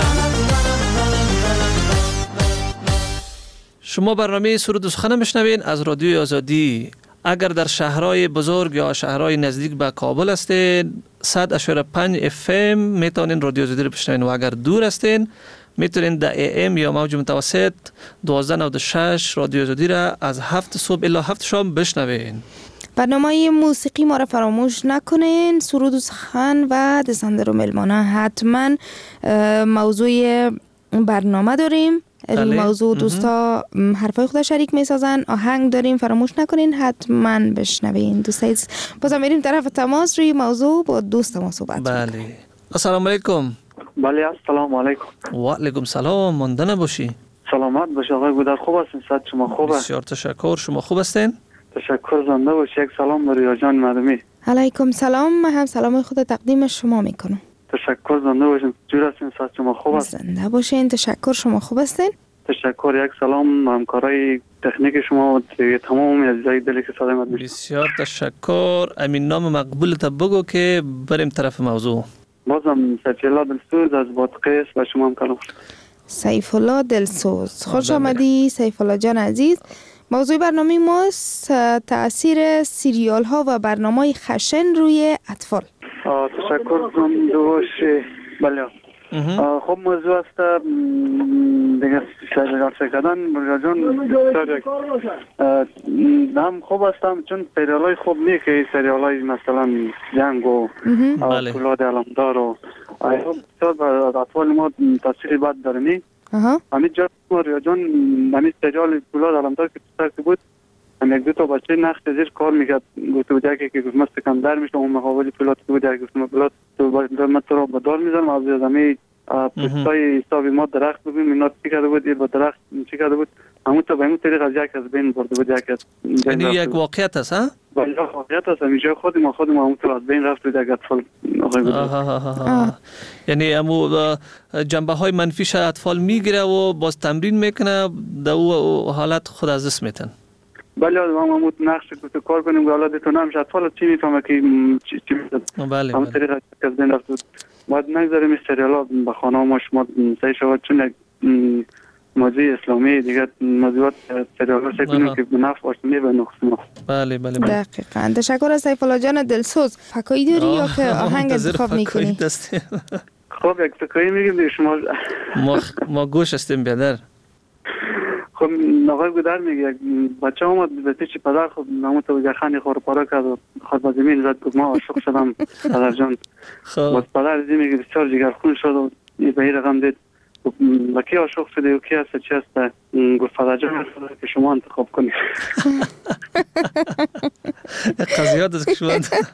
شما برنامه سرود و سخن میشنوین از رادیوی آزادی. اگر در شهرهای بزرگ یا شهرهای نزدیک به کابل هستین 100.5 FM میتونین رادیو آزادی رو بشنوین و اگر دور هستین میتونین در AM یا موج متوسط 1296 رادیو آزادی را از 7 صبح الی 7 شام بشنوین. برنامه موسیقی ما را فراموش نکنین. سرود و سخن و دسندر و ملمانه حتما موضوع برنامه داریم. این موضوع دوستا حرفای خود شریک میسازن. آهنگ داریم فراموش نکنین حتما بشنوین. دوستای بازم میریم طرف تماس روی موضوع با دوست ما صحبت. بله السلام علیکم. بله السلام علیکم. و علیکم سلام. مانده نباشی. سلامت باش آقای گودر. خوب هستین؟ صحت شما خوبه؟ بسیار تشکر. شما خوب هستین؟ تشکر. زنده باشی. یک سلام به ریا جان مردمی. علیکم سلام. من هم سلام خود تقدیم شما میکنم. تشکر. زنده باشین. جور هستین؟ صحت شما خوب است؟ زنده باشین. تشکر. شما خوب هستین؟ تشکر. یک سلام همکارای تکنیک شما و تمام عزیزای دلی که صدای من میشنوند. بسیار تشکر. امین نام مقبولت بگو که بریم طرف موضوع. بازم سیف الله دلسوز از بادغیس و شما هم کلام. سیف الله دلسوز خوش آمدی سیف الله جان عزیز. موضوع برنامه ماست تأثیر سریال ها و برنامه خشن روی اطفال. تشکر. زنده باشی. بله خب موضوع است دیگه سریال کردن مریا جان هم خوب هستم چون سریال های خوب نیست که سریال های مثلا جنگ و فولاد علمدار و بسیار بر اطفال ما تاثیر بد داره نی همین جا مریا جان همین سریال فولاد علمدار که تو بود هم یک دو تا بچه نقش زیر کار میکرد گفته بود یکی که گفت سکندر میشه اون مقابل فولاد بود یکی گفت فولاد تو را به دار میزنم از همه پستای حسابی ما درخت ببینیم اینا چی کرده بود با درخت چی کرده بود همون تا به همون طریق از یک از بین برده بود یک از یعنی یک واقعیت هست ها؟ بله واقعیت هست همیشه خود ما همون تو از بین رفت بود یک اطفال یعنی همون جنبه های منفیش اطفال میگیره و باز تمرین میکنه در او حالت خود از دست میتن بله ما نقش تو کار کنیم که حالا تو نمیشه اطفال چی میفهمه که چی میشه. بله همون طریق از بین رفت. باید نگذاریم این سریال ها به خانه ما شما سعی شود چون یک موضوع اسلامی دیگه موضوعات سریال ها سعی کنیم که به نفع آشنایی به نقص ما. بله دقیقاً. تشکر از سیف الله جان دلسوز. فکایی داری یا که آهنگ انتخاب میکنی؟ خب یک فکایی میگیم دیگه شما. ما گوش هستیم بیادر. خب آقای گودر میگه یک بچه اومد به پیش پدر خب نمو تو گخانی خور پاره کرد و خود با زمین زد گفت ما عاشق شدم پدر جان. خب پدر ازی میگه بسیار جگرخون شد و به این رقم دید با کی عاشق شده و کی هست چی هست گفت پدر جان هست که شما انتخاب کنید. قضیات است که شما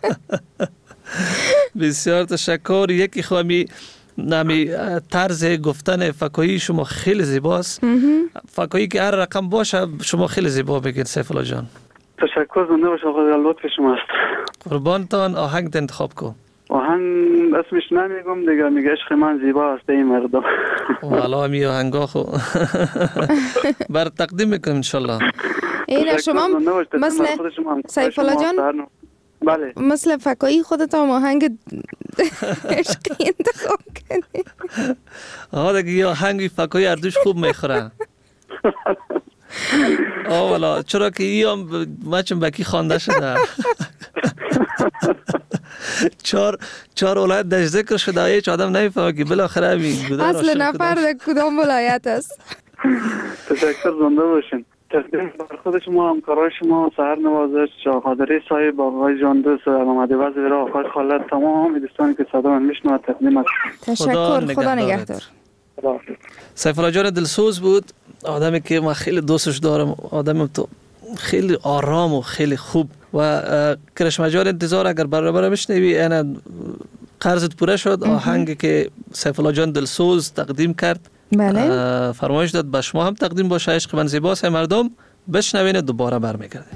بسیار تشکر. یکی خواهی نمی طرز گفتن فکایی شما خیلی زیباست. فکایی که هر رقم باشه شما خیلی زیبا بگید سیف الله جان. تشکر زنده باشه آقا لطف شما است. قربانتان. آهنگ انتخاب کن. آهنگ اسمش نمیگم دیگه میگه عشق من زیبا است این مردم. والا می آهنگا خو بر تقدیم میکنم ان شاء الله. این شما مثل سیف الله جان بله مثل فکایی خودت هم آهنگ عشقی انتخاب کنی. آها دیگه یه آهنگی فکایی اردوش خوب میخوره. والا چرا که ای هم مچم بکی خوانده شده. 4 ولایت در ذکر شده هیچ آدم نمیفهمه که بالاخره همین اصل نفر در کدام ولایت است. تشکر زنده باشین. تقدیم بر خود شما همکارای شما سحر نوازش قادری صاحب آقای جاندوس محمد وزیر آقای خالد تمام دوستانی که صدا من میشنوند تقدیم است. تشکر. خدا نگهدار. سیف الله جان دلسوز بود. آدمی که من خیلی دوستش دارم. آدم تو خیلی آرام و خیلی خوب و کرش مجال انتظار اگر برابر میشنوی انا قرضت پوره شد. آهنگی که سیف الله جان دلسوز تقدیم کرد بله فرمایش داد به شما هم تقدیم باشه. عشق من زیباست مردم. بشنوین دوباره برمیگردیم.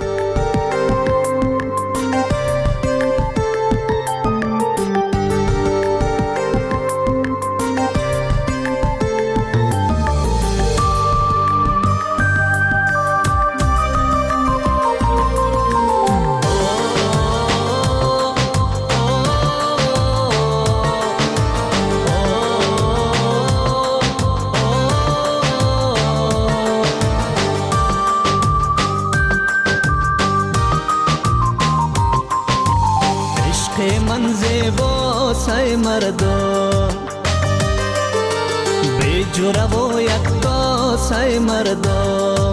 مردم به جوره و یک تاسه مردم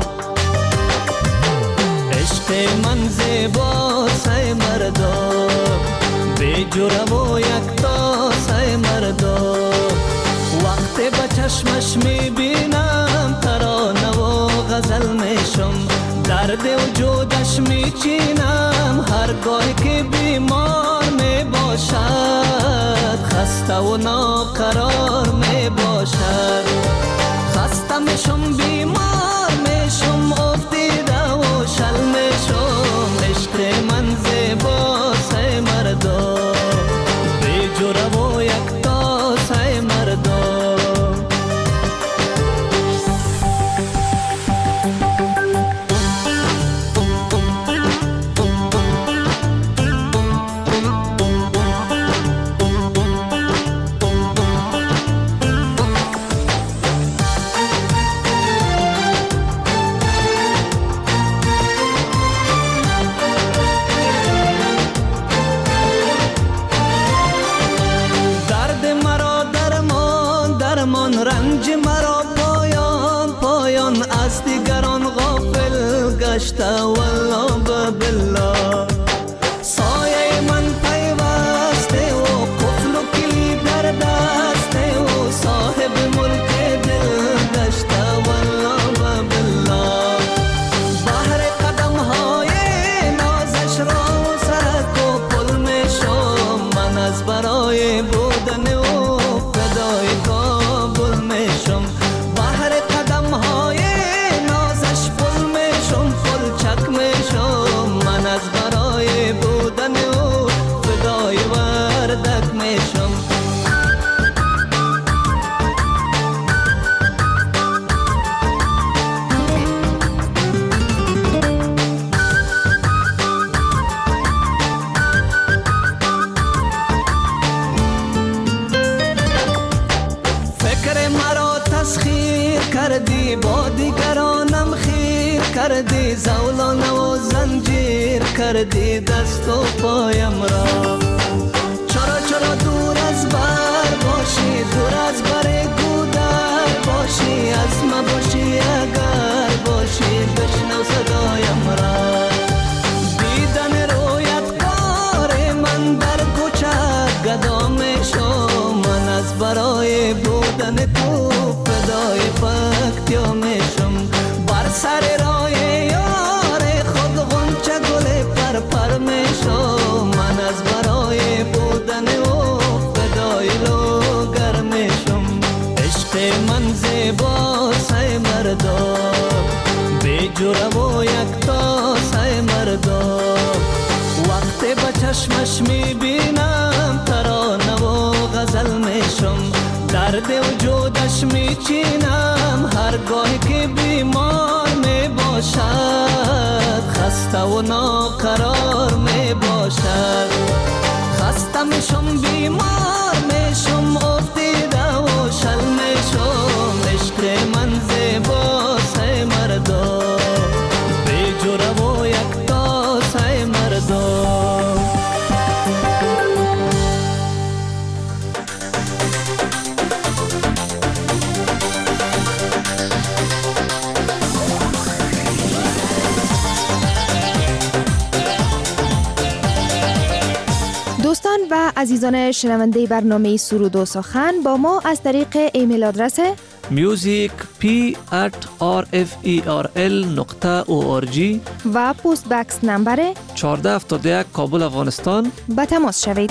عشق من زیباسه مردم به جوره و یک تاسه مردم وقتی به چشمش میبینم ترانه و غزل میشم درد وجودش میچینم هرگاه که بیمار میباشد خسته و ناقرار میباشد خسته میشم بیمار میشم افتیده و شل میشم عشق من زیباسه مردم به جوره و یک تاسه مردم رنج مرا پایان از دیگران غافل گشته والله بالله سایه من پیوسته و قفل و کلید در دسته و صاحب ملک دل گشته والله بالله بحر قدم های نازش را سرک و پل میشم من از برای بودن و فدای کابل میشم بحر قدم های نازش پل میشم پل چک میشم کردی زولانه و زنجیر کردی دست و پایم را چرا دور از بر باشی دور از بر گودر باشی از ما باشی اگر باشی بشنو صدایم را دیدن رویت کار من در کوچه گدا میشم من از برای بودن تو فدای پکتیا میشم بر سر راه یار خود غنچه گل پر میشم من از برای بودن او فدای لوگر میشم عشق من زیبا سای مردا بی جرم و یکتا سای مردا وقتی با چشمش میبینم ترانه و غزل میشم درد وجودش میچینم هرگاهی که بیمار میباشد خسته و ناقرار میباشد خسته میشم بیمار میشم افتیده و شل میشم عشق من زیبا سای مردا بی جرم و یکتا سای مردا دوستان و عزیزان شنونده برنامه سرود و سخن با ما از طریق ایمیل آدرس music@rferl.org و پست بکس نمبر 1471 کابل افغانستان به تماس شوید.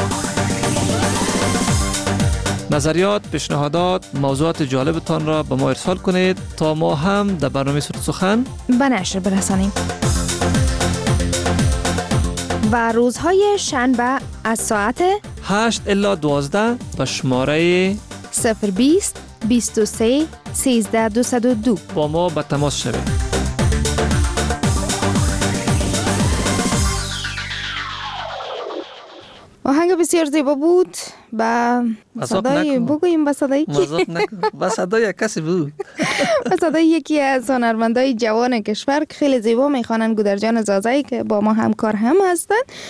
نظریات، پیشنهادات، موضوعات جالبتان را به ما ارسال کنید تا ما هم در برنامه سرود سخن به نشر برسانیم. و روزهای شنبه از ساعت 8 الی 12 به شماره 020 23 13 202 با ما به تماس شوید. آهنگ بسیار زیبا بود. با صدای بگوییم با صدای کی؟ با صدای کسی بود. با صدای یکی از هنرمندای جوان کشور که خیلی زیبا میخوانن، گودرجان زازایی که با ما همکار هم هستن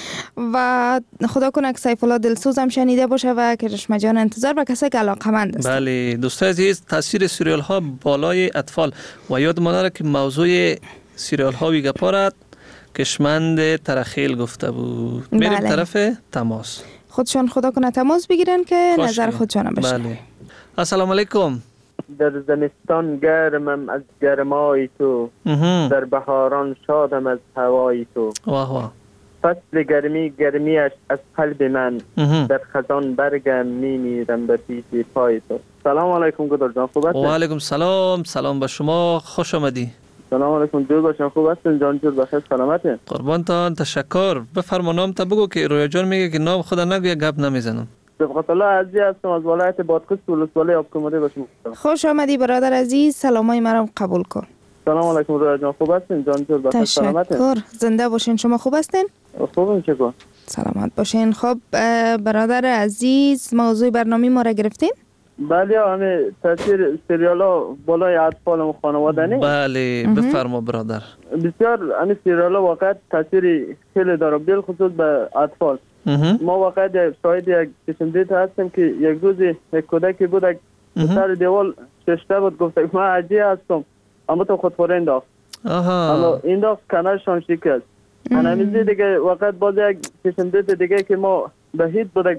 و خدا کنه که سیف الله دلسوز هم شنیده باشه و کرشمه جان انتظار و کسی که علاقه‌مند است. بله دوستان عزیز، تاثیر سریال ها بالای اطفال و یادمان را که موضوع سریال ها ویگپارت کشمند ترخیل گفته بود. میریم طرف تماس. خودشان خدا کنه تماس بگیرن که نظر خودشان بشن. بله. السلام علیکم. در زمستان گرمم از گرمای تو، در بهاران شادم از هوای تو. واه واه. فصل گرمیش از قلب من، در خزان برگم میمیرم به پیش پای تو. سلام علیکم گودر جان، خوب هستین؟ و علیکم سلام، سلام به شما، خوش آمدی. سلام علیکم جور باشین، خوب هستین جان؟ جور بخیر سلامتین؟ قربانتان، تشکر. بفرما نام تا بگو که رویا جان میگه که نام خدا نگویه گپ نمیزنم. صبغت الله عزیز هستم از ولایت بادغیس ولسوالی آبکماری باشم. خوش آمدی برادر عزیز، سلامای مرا قبول کن. سلام علیکم رویا جان، خوب هستین جان؟ جور بخیر سلامتین؟ تشکر. زنده باشین. شما خوب هستین؟ خوبم چکار؟ سلامت باشین. خب برادر عزیز، موضوع برنامه ما را گرفتین؟ بله، همه تاثیر سریال ها بالای اطفال و خانواده نه؟ بله بفرما برادر. بسیار همه سریال ها واقعا تاثیر خیلی داره، بالخصوص به اطفال. ما واقعا شاید یک چشمدید هستیم که یک روز یک کودکی بود سر دیوال ششته بود، گفت من عجیه هستم، اما تو خودخوره انداخت. اما انداخت کنارشان شکست. هنمیزی دیگه واقعا باز یک چشمدید دیگه که ما به هیچ بودک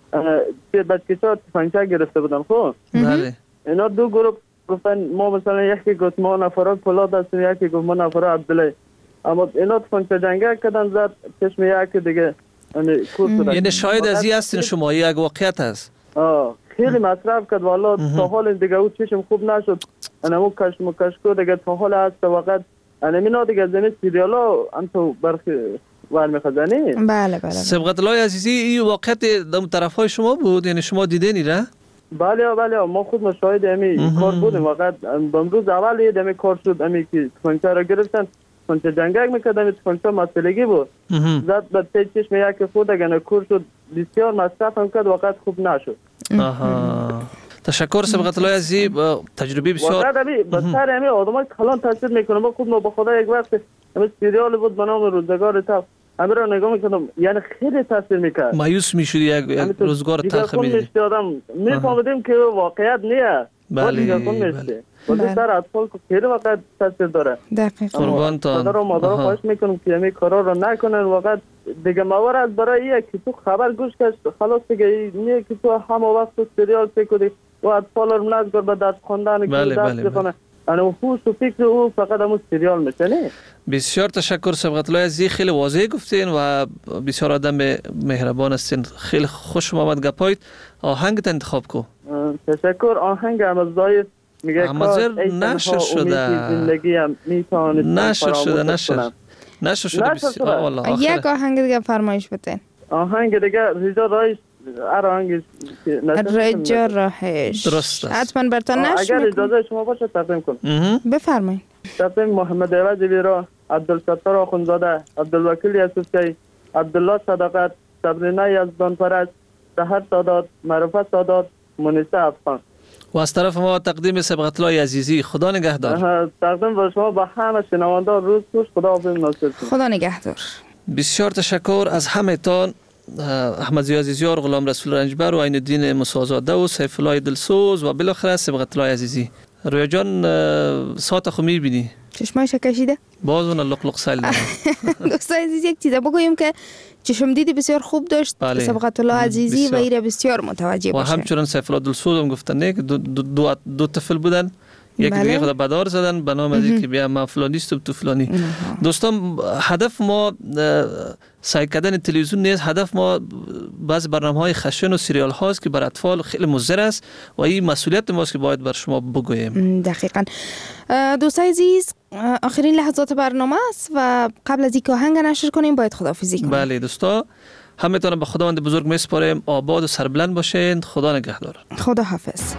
بچه‌ها تفنگچه گرفته بودن. خب بله اینا دو گروه گفتن ما مثلا یکی گفت ما نفرات پولاد هستیم، یکی گفت ما نفرات عبدالله، اما اینا تفنگچه جنگه کردن زد چشم یکی دیگه یعنی شاید از این هستین شما، یک واقعیت هست. خیلی مصرف کرد والا تا حال دیگه او چشم خوب نشد، انا کشکو دیگه تا حال هست واقعا انا دیگه زمین سریالا انتو برخی ور خزانه. بله سبقت الله عزیزی، این واقعیت در طرفای شما بود؟ یعنی شما دیدینی را؟ بله ما خود مشاهد امی کار بودیم. واقعا امروز اول یه دمی کار شد، امی که تفنگچه را گرفتن، تفنگچه جنگک میکردن، تفنگچه مسئلگی بود، زد به ته چشم یکی خود اگه کور شد، بسیار مصرف هم کرد، واقعا خوب نشد. تشکر سبقت الله عزیزی، تجربه بسیار واقعا بسیار همه آدمای کلان تاثیر میکنه. ما خود ما به خدا یک وقت همه سریال بود به نام روزگار تلخ، همه را نگاه میکردم، یعنی خیلی تاثیر میکرد. مایوس میشدی یک روزگار تلخ میدیدی. میفهمیدیم که واقعیت نیست. بله. ولی سر اطفال که خیلی واقعا تاثیر داره. دقیقاً. قربان تا مادر و مادر خواهش میکنم که همین کارا رو نکنن. واقعا دیگه ماور از برای یک که تو خبر گوش کش خلاص دیگه نه که تو همه وقت سریال پیکودی و اطفال رو نذار به درس خواندن که درس بخونه. انا هوش و فکر او فقط همون سریال میشه نه. بسیار تشکر سبقت الله عزیزی، خیلی واضح گفتین و بسیار آدم مهربان هستین. خیلی خوش اومد گپایت. آهنگت انتخاب کو. تشکر. آهنگ امزای میگه امزر نشر شده. زندگی هم میتونه نشر شده. یک آهنگ دیگه فرمایش بتین. آهنگ دیگه رجا راهش آهنگ رجا راهش درست است. حتما براتون نشر اگر اجازه شما باشه تقدیم کنم. بفرمایید. تقدیم محمد عوض بیرا، عبدالستار آخوندزاده، عبدالوکیل یوسفزی، عبدالله صداقت، صبرینا یزدانپرست، سحر سادات، معرفت سادات، منیسه افغان. و از طرف ما تقدیم سبقت الله عزیزی. خدا نگهدار. تقدیم به شما به همه شنوندگان. روز خوش. خدا حافظ. خدا نگهدار. بسیار تشکر از همه تان. احمد ضیا عزیزیار، غلام رسول رنجبر و عین الدین موسی‌زاده و سیف الله دلسوز و بالاخره سبقت الله عزیزی. رویا جان ساعت خو میبینی چشمایش کشیده باز اون لقلق سال داره. دوستان عزیز یک چیز بگویم که چشم دیدی بسیار خوب داشت. بله. سبقت الله عزیزی و ایره بسیار متوجه باشه. و همچنان سیف الله دلسوز هم گفتن نه که دو طفل بودن. یک دیگه خدا بدار زدن به نام ازی که بیا ما فلانیست و تو فلانی. دوستان هدف ما سعی کردن تلویزیون نیست. هدف ما بعض برنامه‌های خشن و سریال هاست که بر اطفال خیلی مضر است و این مسئولیت ماست که باید بر شما بگوییم. دقیقاً. دوستان عزیز آخرین لحظات برنامه است و قبل از اینکه آهنگ نشر کنیم باید خداحافظی کنیم. بله دوستا، همتون به خداوند بزرگ میسپاریم. آباد و سربلند باشین. خدا نگهدار. خدا حافظ.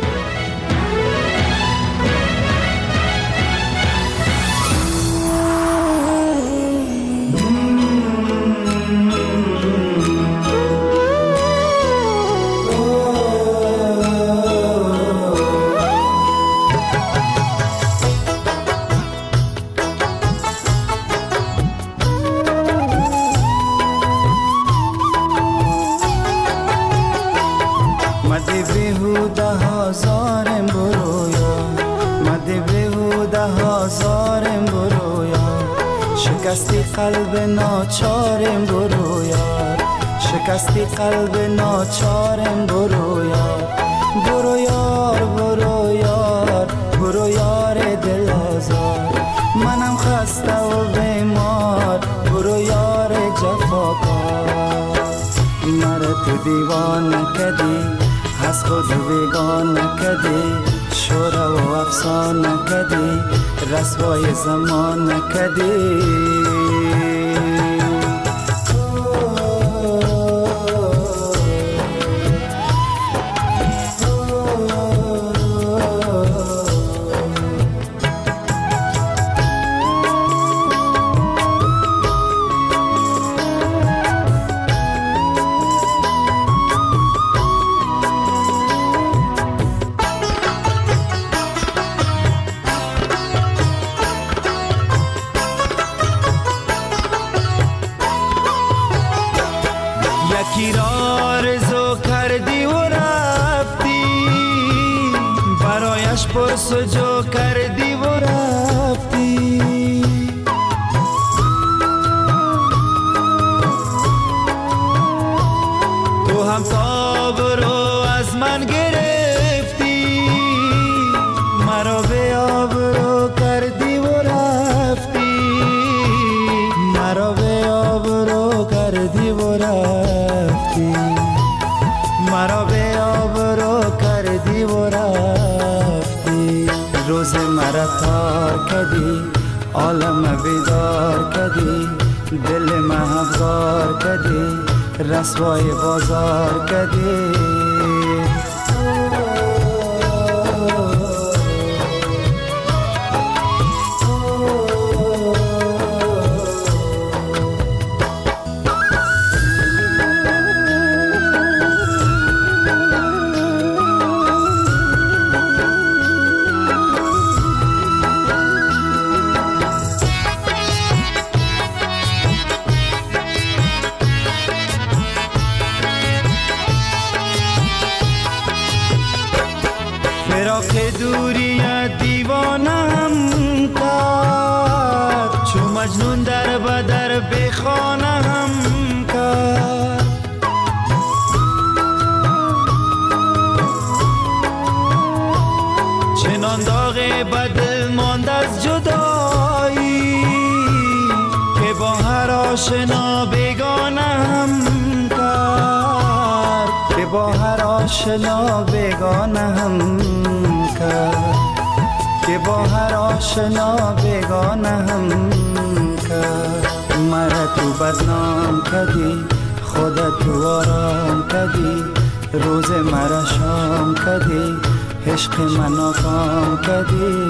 شکستی قلب ناچارم برو یار، شکستی قلب ناچارم برو یار، برو یار برو یار برو یار دل آزار، منم خسته و بیمار برو یار جفاکار، مرا تو دیوانه کدی از خود بیگانه کدی، شورا و افسانه کدی رسوای زمان کدی. پرسجو کردی و رفتی، تو هم تاب رو از من گرفتی، مرا به آب رو کردی و رفتی، مرا به آب رو کردی و رفتی، مرا به آب رو کردی و رفتی، روز مرا تار کدی، عالم بیدار کدی، دل محفظار کدی، رسوای بازار کدی. فراق دوری دیوانم کرد، چو مجنون در بدر بخانم کرد. چنان داغ بدل ماند از جدایی که با هر آشنا بگانم کرد، که با هر آشنا بگانم کرد، که با هر آشنا بگانم کرد. مرا تو بدنام کردی، خودت تو آرام کردی، روز مرا شام کردی، عشق من ناکام کردی.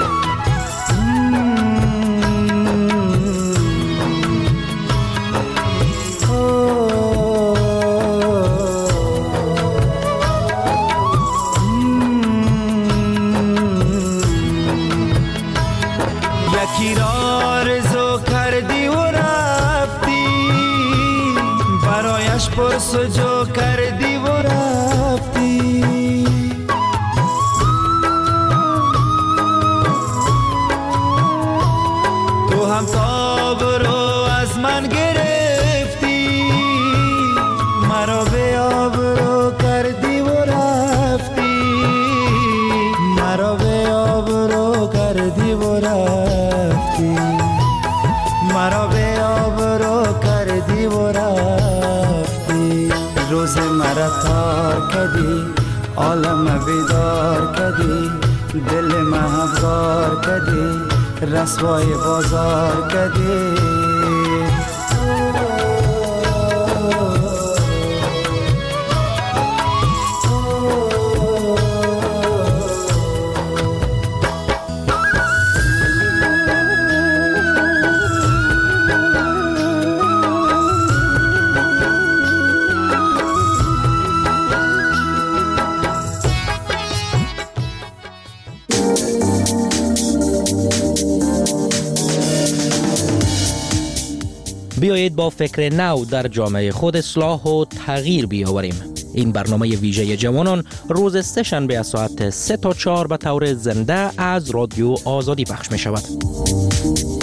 یکی را آرزو کردی و رفتی، برایش پرسجو کردی و رفتی. تو هم تاب رو از من گرفتی، مرا به آب رو کردی و رفتی، مرا به آب رو کردی و رفتی، مرا به آب رو کردی و رفتی. روز مرا تار کردی، عالم بیدار کردی، دل محبار کردی، رسوای بازار کردی. بیایید با فکر نو در جامعه خود اصلاح و تغییر بیاوریم. این برنامه ویژه جوانان روز سه‌شنبه از ساعت 3 تا 4 به طور زنده از رادیو آزادی پخش می شود.